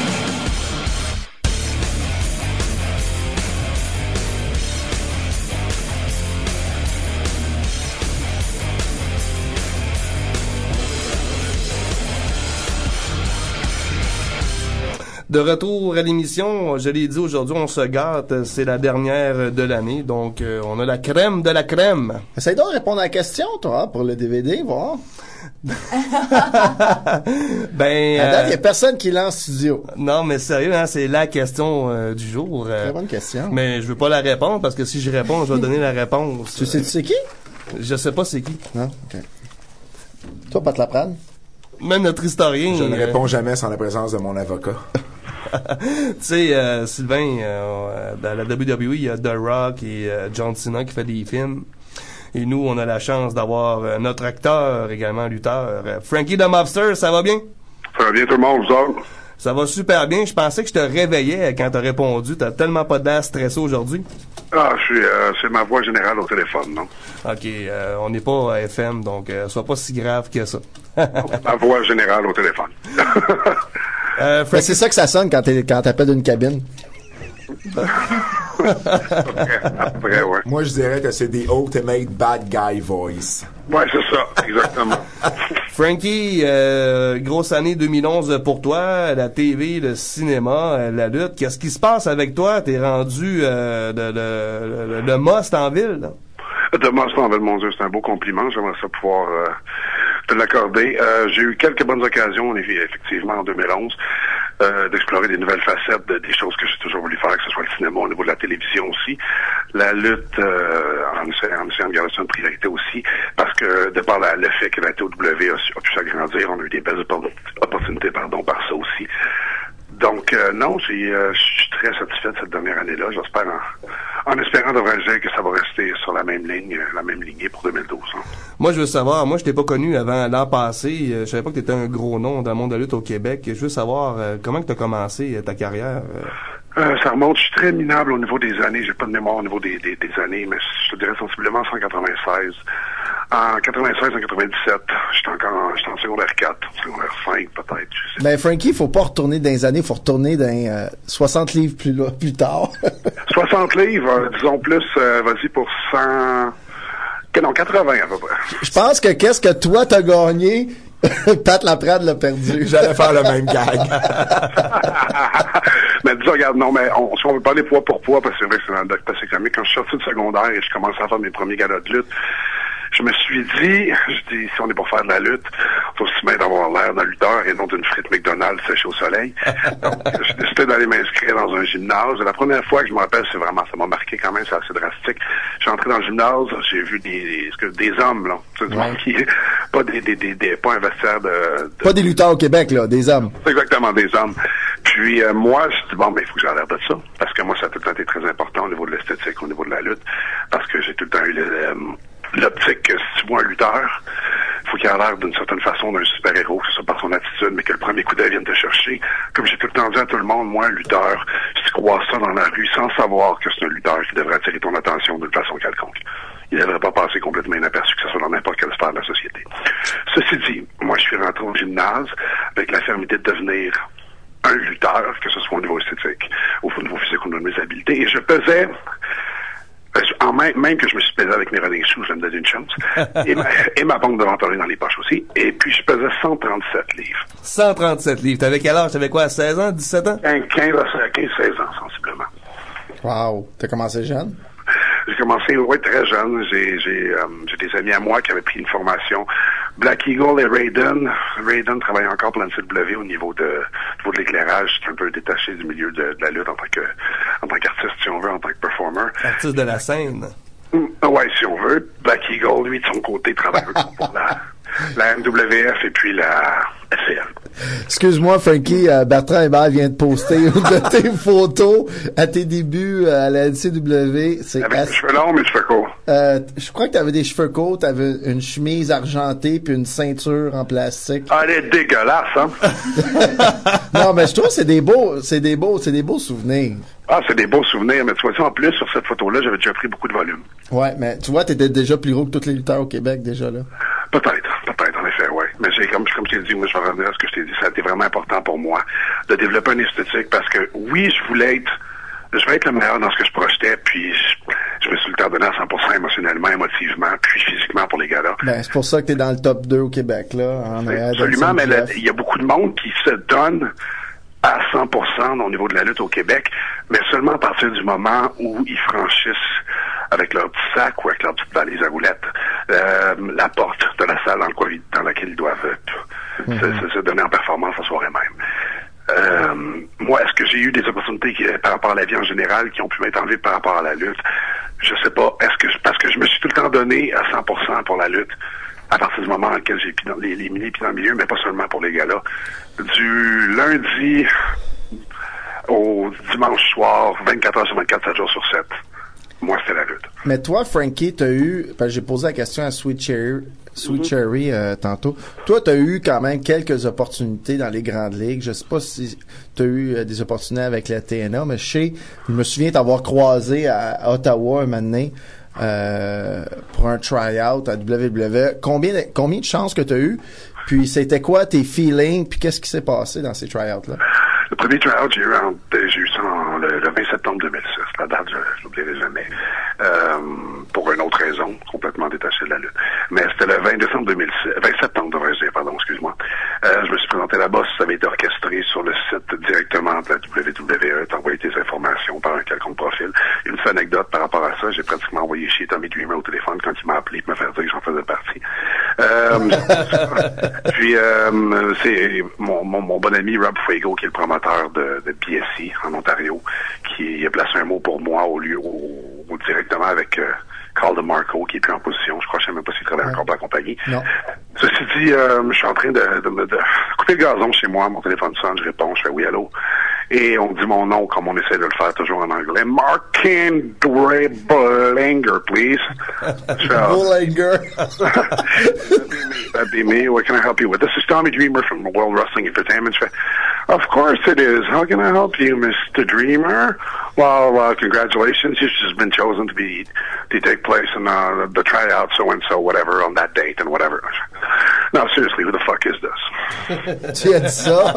De retour à l'émission, je l'ai dit aujourd'hui, on se gâte, c'est la dernière de l'année, donc euh, on a la crème de la crème. Essaye donc de répondre à la question, toi, pour le D V D, voir. Ben, à date, il euh, n'y a personne qui lance studio. Non, mais sérieux, hein, c'est la question euh, du jour. euh, Très bonne question. Mais je veux pas la répondre, parce que si je réponds, je vais donner la réponse. Tu sais, tu sais qui? Je sais pas c'est qui. Non, ok. Toi, Pat Laprade? Même notre historien. Je ne euh, réponds jamais sans la présence de mon avocat. tu sais, euh, Sylvain, euh, dans la W W E, il y a The Rock et euh, John Cena qui fait des films. Et nous, on a la chance d'avoir euh, notre acteur, également lutteur, euh, Frankie the Mobster. Ça va bien? Ça va bien tout le monde, vous autres? Ça va super bien. Je pensais que je te réveillais quand t'as répondu. T'as tellement pas d'air stressé aujourd'hui. Ah, je suis, euh, c'est ma voix générale au téléphone, non? OK, euh, on n'est pas à F M, donc euh, soit pas si grave que ça. Ma voix générale au téléphone. euh, Mais c'est ça que ça sonne quand t'es, quand t'appelles d'une cabine. Après, ouais. Moi, je dirais que c'est des ultimate bad guy voice. Ouais, c'est ça, exactement. Frankie, euh, grosse année deux mille onze pour toi, la T V, le cinéma, euh, la lutte. Qu'est-ce qui se passe avec toi? T'es rendu euh, de, de, de, de Most en ville, là? De Most en ville, mon Dieu, c'est un beau compliment. J'aimerais ça pouvoir euh, te l'accorder. Euh, j'ai eu quelques bonnes occasions, effectivement, en deux mille onze. euh, d'explorer des nouvelles facettes, de, des choses que j'ai toujours voulu faire, que ce soit le cinéma, au niveau de la télévision aussi. La lutte, euh, en essayant, en essayant de garder ça une priorité aussi, parce que de par la, le fait que la T O W a, a pu s'agrandir, on a eu des belles opportunités pardon, par ça aussi. Donc, euh, non, j'ai, euh, je suis très satisfait de cette dernière année-là. J'espère, en, en espérant, devrais dire que ça va rester sur la même ligne, la même lignée pour deux mille douze. Hein. Moi, je veux savoir, moi, je t'ai pas connu avant l'an passé. Euh, je savais pas que tu étais un gros nom dans le monde de la lutte au Québec. Je veux savoir euh, comment tu as commencé euh, ta carrière. Euh... Euh, ça remonte, je suis très minable au niveau des années. J'ai pas de mémoire au niveau des, des, des années, mais je te dirais sensiblement en quatre-vingt-seize. En quatre-vingt-seize, en quatre-vingt-dix-sept, j'étais encore en, j'étais en secondaire quatre, secondaire cinq peut-être. Ben Frankie, il faut pas retourner dans les années, il faut retourner dans euh, soixante livres plus, là, plus tard. soixante livres, euh, disons plus, euh, vas-y pour cent... Non, quatre-vingts à peu près. Je pense que qu'est-ce que toi t'as gagné, Pat Laprade l'a perdu. J'allais faire le même gag. Mais disons, regarde, non, mais on, si on veut parler poids pour poids, parce que c'est vrai que c'est dans le docteur économique, quand je suis sorti de secondaire et je commençais à faire mes premiers galas de lutte, je me suis dit, je dis, si on est pour faire de la lutte, c'est aussi bien d'avoir l'air d'un lutteur et non d'une frite McDonald's séchée au soleil. Donc, j'ai décidé d'aller m'inscrire dans un gymnase. La première fois que je me rappelle, c'est vraiment, ça m'a marqué quand même, c'est assez drastique. Je suis entré dans le gymnase, j'ai vu des, des, des hommes, là. Tu sais, du monde qui, pas des, des, des, des, pas un vestiaire de, de... Pas des lutteurs au Québec, là, des hommes. C'est exactement des hommes. Puis, euh, moi, je dis, bon, ben, il faut que j'ai l'air de ça. Parce que moi, ça a tout le temps été très important au niveau de l'esthétique, au niveau de la lutte. Parce que j'ai tout le temps eu le, euh, l'optique que si tu vois un lutteur, il faut qu'il ait l'air d'une certaine façon d'un super-héros, que ce soit par son attitude, mais que le premier coup d'œil vienne te chercher. Comme j'ai tout le temps dit à tout le monde, moi, un lutteur, si tu crois ça dans la rue sans savoir que c'est un lutteur qui devrait attirer ton attention d'une façon quelconque. Il ne devrait pas passer complètement inaperçu, que ce soit dans n'importe quelle sphère de la société. Ceci dit, moi, je suis rentré au gymnase avec la fermeté de devenir un lutteur, que ce soit au niveau esthétique, au niveau physique, au niveau de mes habiletés, et je pesais... En même, même que je me suis pesé avec mes running shoes, je me donner une chance. Et ma, et ma banque de ventoler dans les poches aussi. Et puis, je pesais cent trente-sept livres. cent trente-sept livres. T'avais quel âge? T'avais quoi, seize ans, dix-sept ans? quinze, quinze seize ans, sensiblement. Wow. T'as commencé jeune? J'ai commencé, oui, très jeune. J'ai, j'ai, euh, j'ai des amis à moi qui avaient pris une formation. Black Eagle et Raiden. Raiden travaille encore pour la N C W au niveau de, au niveau de l'éclairage. C'est un peu détaché du milieu de, de la lutte en tant que, en tant qu'artiste, si on veut, en tant que performer. Artiste de la scène. Mm, ouais, si on veut. Black Eagle, lui, de son côté, travaille pour la, la M W F et puis la F C L. Excuse-moi, Frankie, euh, Bertrand Hébert vient de poster une de tes photos à tes débuts à la N C W. C'est avec assez... mes cheveux longs, mes cheveux courts. Euh, je crois que tu avais des cheveux courts, tu avais une chemise argentée puis une ceinture en plastique. Ah, elle est dégueulasse, hein? Non, mais je trouve que c'est des beaux, c'est des beaux, c'est des beaux souvenirs. Ah, c'est des beaux souvenirs, mais tu vois ça, en plus, sur cette photo-là, j'avais déjà pris beaucoup de volume. Ouais, mais tu vois, t'étais déjà plus gros que tous les lutteurs au Québec, déjà, là. Peut-être, peut-être, en effet, ouais. Mais j'ai, comme, comme je t'ai dit, moi, je vais revenir à ce que je t'ai dit, ça a été vraiment important pour moi de développer une esthétique parce que, oui, je voulais être, je voulais être le meilleur dans ce que je projetais, puis je, je me suis le temps donné à cent pour cent émotionnellement, émotivement, puis physiquement pour les gars-là. Ben, c'est pour ça que t'es dans le top deux au Québec, là. En Absolument, mais il y a beaucoup de monde qui se donne à cent pour cent au niveau de la lutte au Québec, mais seulement à partir du moment où ils franchissent avec leur petit sac ou avec leur petite valise à roulettes euh, la porte de la salle dans, quoi, dans laquelle ils doivent euh, mm-hmm. se, se, se donner en performance la soirée même. Euh, moi, est-ce que j'ai eu des opportunités qui, par rapport à la vie en général qui ont pu m'être enlevées par rapport à la lutte? Je sais pas. Est-ce que parce que je me suis tout le temps donné à cent pour cent pour la lutte à partir du moment dans lequel j'ai les, les mini puis dans le milieu, mais pas seulement pour les gars-là. Du lundi au dimanche soir, vingt-quatre heures sur vingt-quatre, sept jours sur sept. Moi, c'était la lutte. Mais toi, Frankie, t'as eu... Parce que j'ai posé la question à Sweet Cherry, Sweet mm-hmm. Cherry euh, tantôt. Toi, t'as eu quand même quelques opportunités dans les grandes ligues. Je sais pas si t'as eu euh, des opportunités avec la T N A, mais je sais, je me souviens t'avoir croisé à, à Ottawa un moment donné euh, pour un try-out à W W E. Combien de, combien de chances que t'as eu? Puis c'était quoi tes feelings? Puis qu'est-ce qui s'est passé dans ces try-outs-là? Le premier try-out, j'ai eu, en, j'ai eu ça en, le, le vingt septembre deux mille six. La date, je ne l'oublierai jamais. Euh, pour une autre raison, complètement détachée de la lutte. Mais c'était le vingt décembre deux mille six, vingt septembre, devrais-je dire, pardon, excuse-moi. Euh, je me suis présenté là-bas, ça avait été orchestré sur le site directement de la W W E, t'as envoyé tes informations par un quelconque profil. Une petite anecdote par rapport à ça, j'ai pratiquement envoyé chez Tommy Dreamer Dreamer au téléphone quand il m'a appelé pour me faire dire que j'en faisais partie. Euh, puis, euh, c'est mon, mon, mon bon ami Rob Fuego, qui est le promoteur de, de P S C en Ontario, qui a placé un mot pour moi au lieu, au, au directement avec euh, Carl DeMarco, qui est plus en position. Je crois que je sais même pas s'il travaille ouais. encore pour la compagnie. Non. Ceci dit, euh, je suis en train de, de, de, de couper le gazon chez moi. Mon téléphone sonne, je réponds, je fais oui, allô. Et on dit mon nom comme on essaie de le faire toujours en anglais. Marc-André Bollinger, please. Bollinger. That'd be me. What can I help you with? This is Tommy Dreamer from World Wrestling Entertainment. Of course it is. How can I help you, Mister Dreamer? Well, uh, congratulations. You've just been chosen to be to take place in uh, the tryout, so and so, whatever, on that date and whatever. No, seriously, who the fuck is this? Tu as dit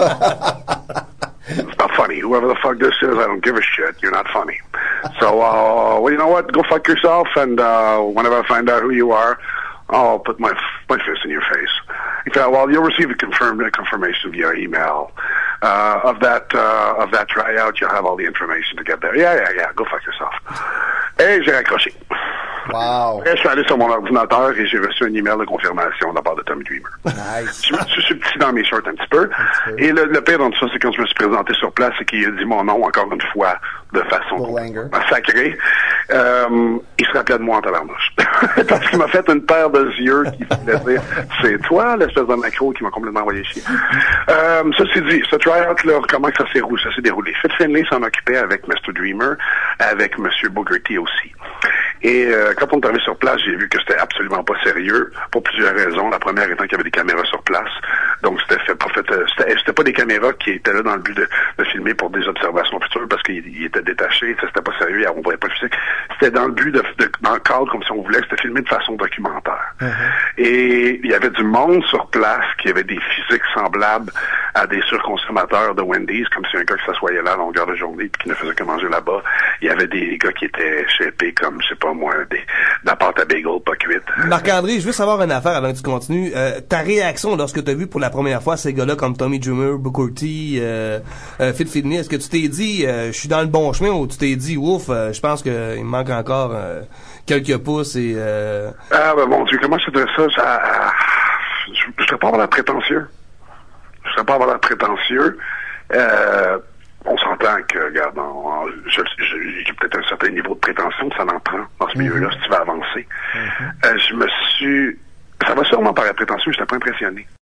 ça? It's not funny. Whoever the fuck this is, I don't give a shit. You're not funny. So, uh, well, you know what? Go fuck yourself, and uh, whenever I find out who you are, I'll put my my fist in your face. In fact, well, you'll receive a, confirm, a confirmation via email uh, of that uh, of that tryout. You'll have all the information to get there. Yeah, yeah, yeah. Go fuck yourself. Et j'ai raccroché. Wow. Et je suis allé sur mon ordinateur et j'ai reçu un email de confirmation de la part de Tommy Dreamer. Nice. Je me suis subtil dans mes shorts un petit peu. Et le, le pire dans tout ça, c'est quand je me suis présenté sur place et qu'il a dit mon nom encore une fois de façon sacrée. Euh, il se rappelait de moi en tabarnouche. Parce qu'il m'a fait une paire de yeux qui voulait dire c'est toi, l'espèce de macro qui m'a complètement envoyé chier. Euh, ceci dit, ce tryout-là, comment ça s'est, ça s'est déroulé? Fit Finlay s'en occupait avec mister Dreamer, avec M. Booker T aussi. Et euh, quand on est arrivé sur place, j'ai vu que c'était absolument pas sérieux, pour plusieurs raisons. La première étant qu'il y avait des caméras sur place. Donc c'était fait, pas fait, euh, c'était, c'était pas des caméras qui étaient là dans le but de, de filmer pour des observations futures parce qu'ils étaient détachés, c'était pas sérieux, on voyait pas le physique. C'était dans le but de, de dans le cadre comme si on voulait, c'était filmé de façon documentaire. Uh-huh. Et il y avait du monde sur place qui avait des physiques semblables à des surconsommateurs de Wendy's, comme si un gars qui s'assoyait là à longueur de journée et qui ne faisait que manger là-bas. Il y avait des gars qui étaient shapés comme, je sais pas moi, des, de la pâte à bagel pas cuite. Marc-André, je veux savoir une affaire avant que tu continues. Euh, ta réaction lorsque tu as vu pour la première fois ces gars-là comme Tommy Dreamer, Booker T, euh, euh, Fit Finlay, est-ce que tu t'es dit euh, je suis dans le bon chemin ou tu t'es dit ouf, euh, je pense qu'il me manque encore euh, quelques pouces et... Euh... Ah ben mon Dieu, comment je te dirais ça? ça euh, je ne voudrais pas avoir l'air prétentieux. Je ne voudrais pas avoir l'air prétentieux. Euh, on s'entend que, regarde, on, je, je, j'ai peut-être un certain niveau de prétention, ça en prend dans ce milieu-là, si tu veux avancer. Mm-hmm. Euh, je me suis... Ça va sûrement paraître prétentieux, je n'étais pas impressionné.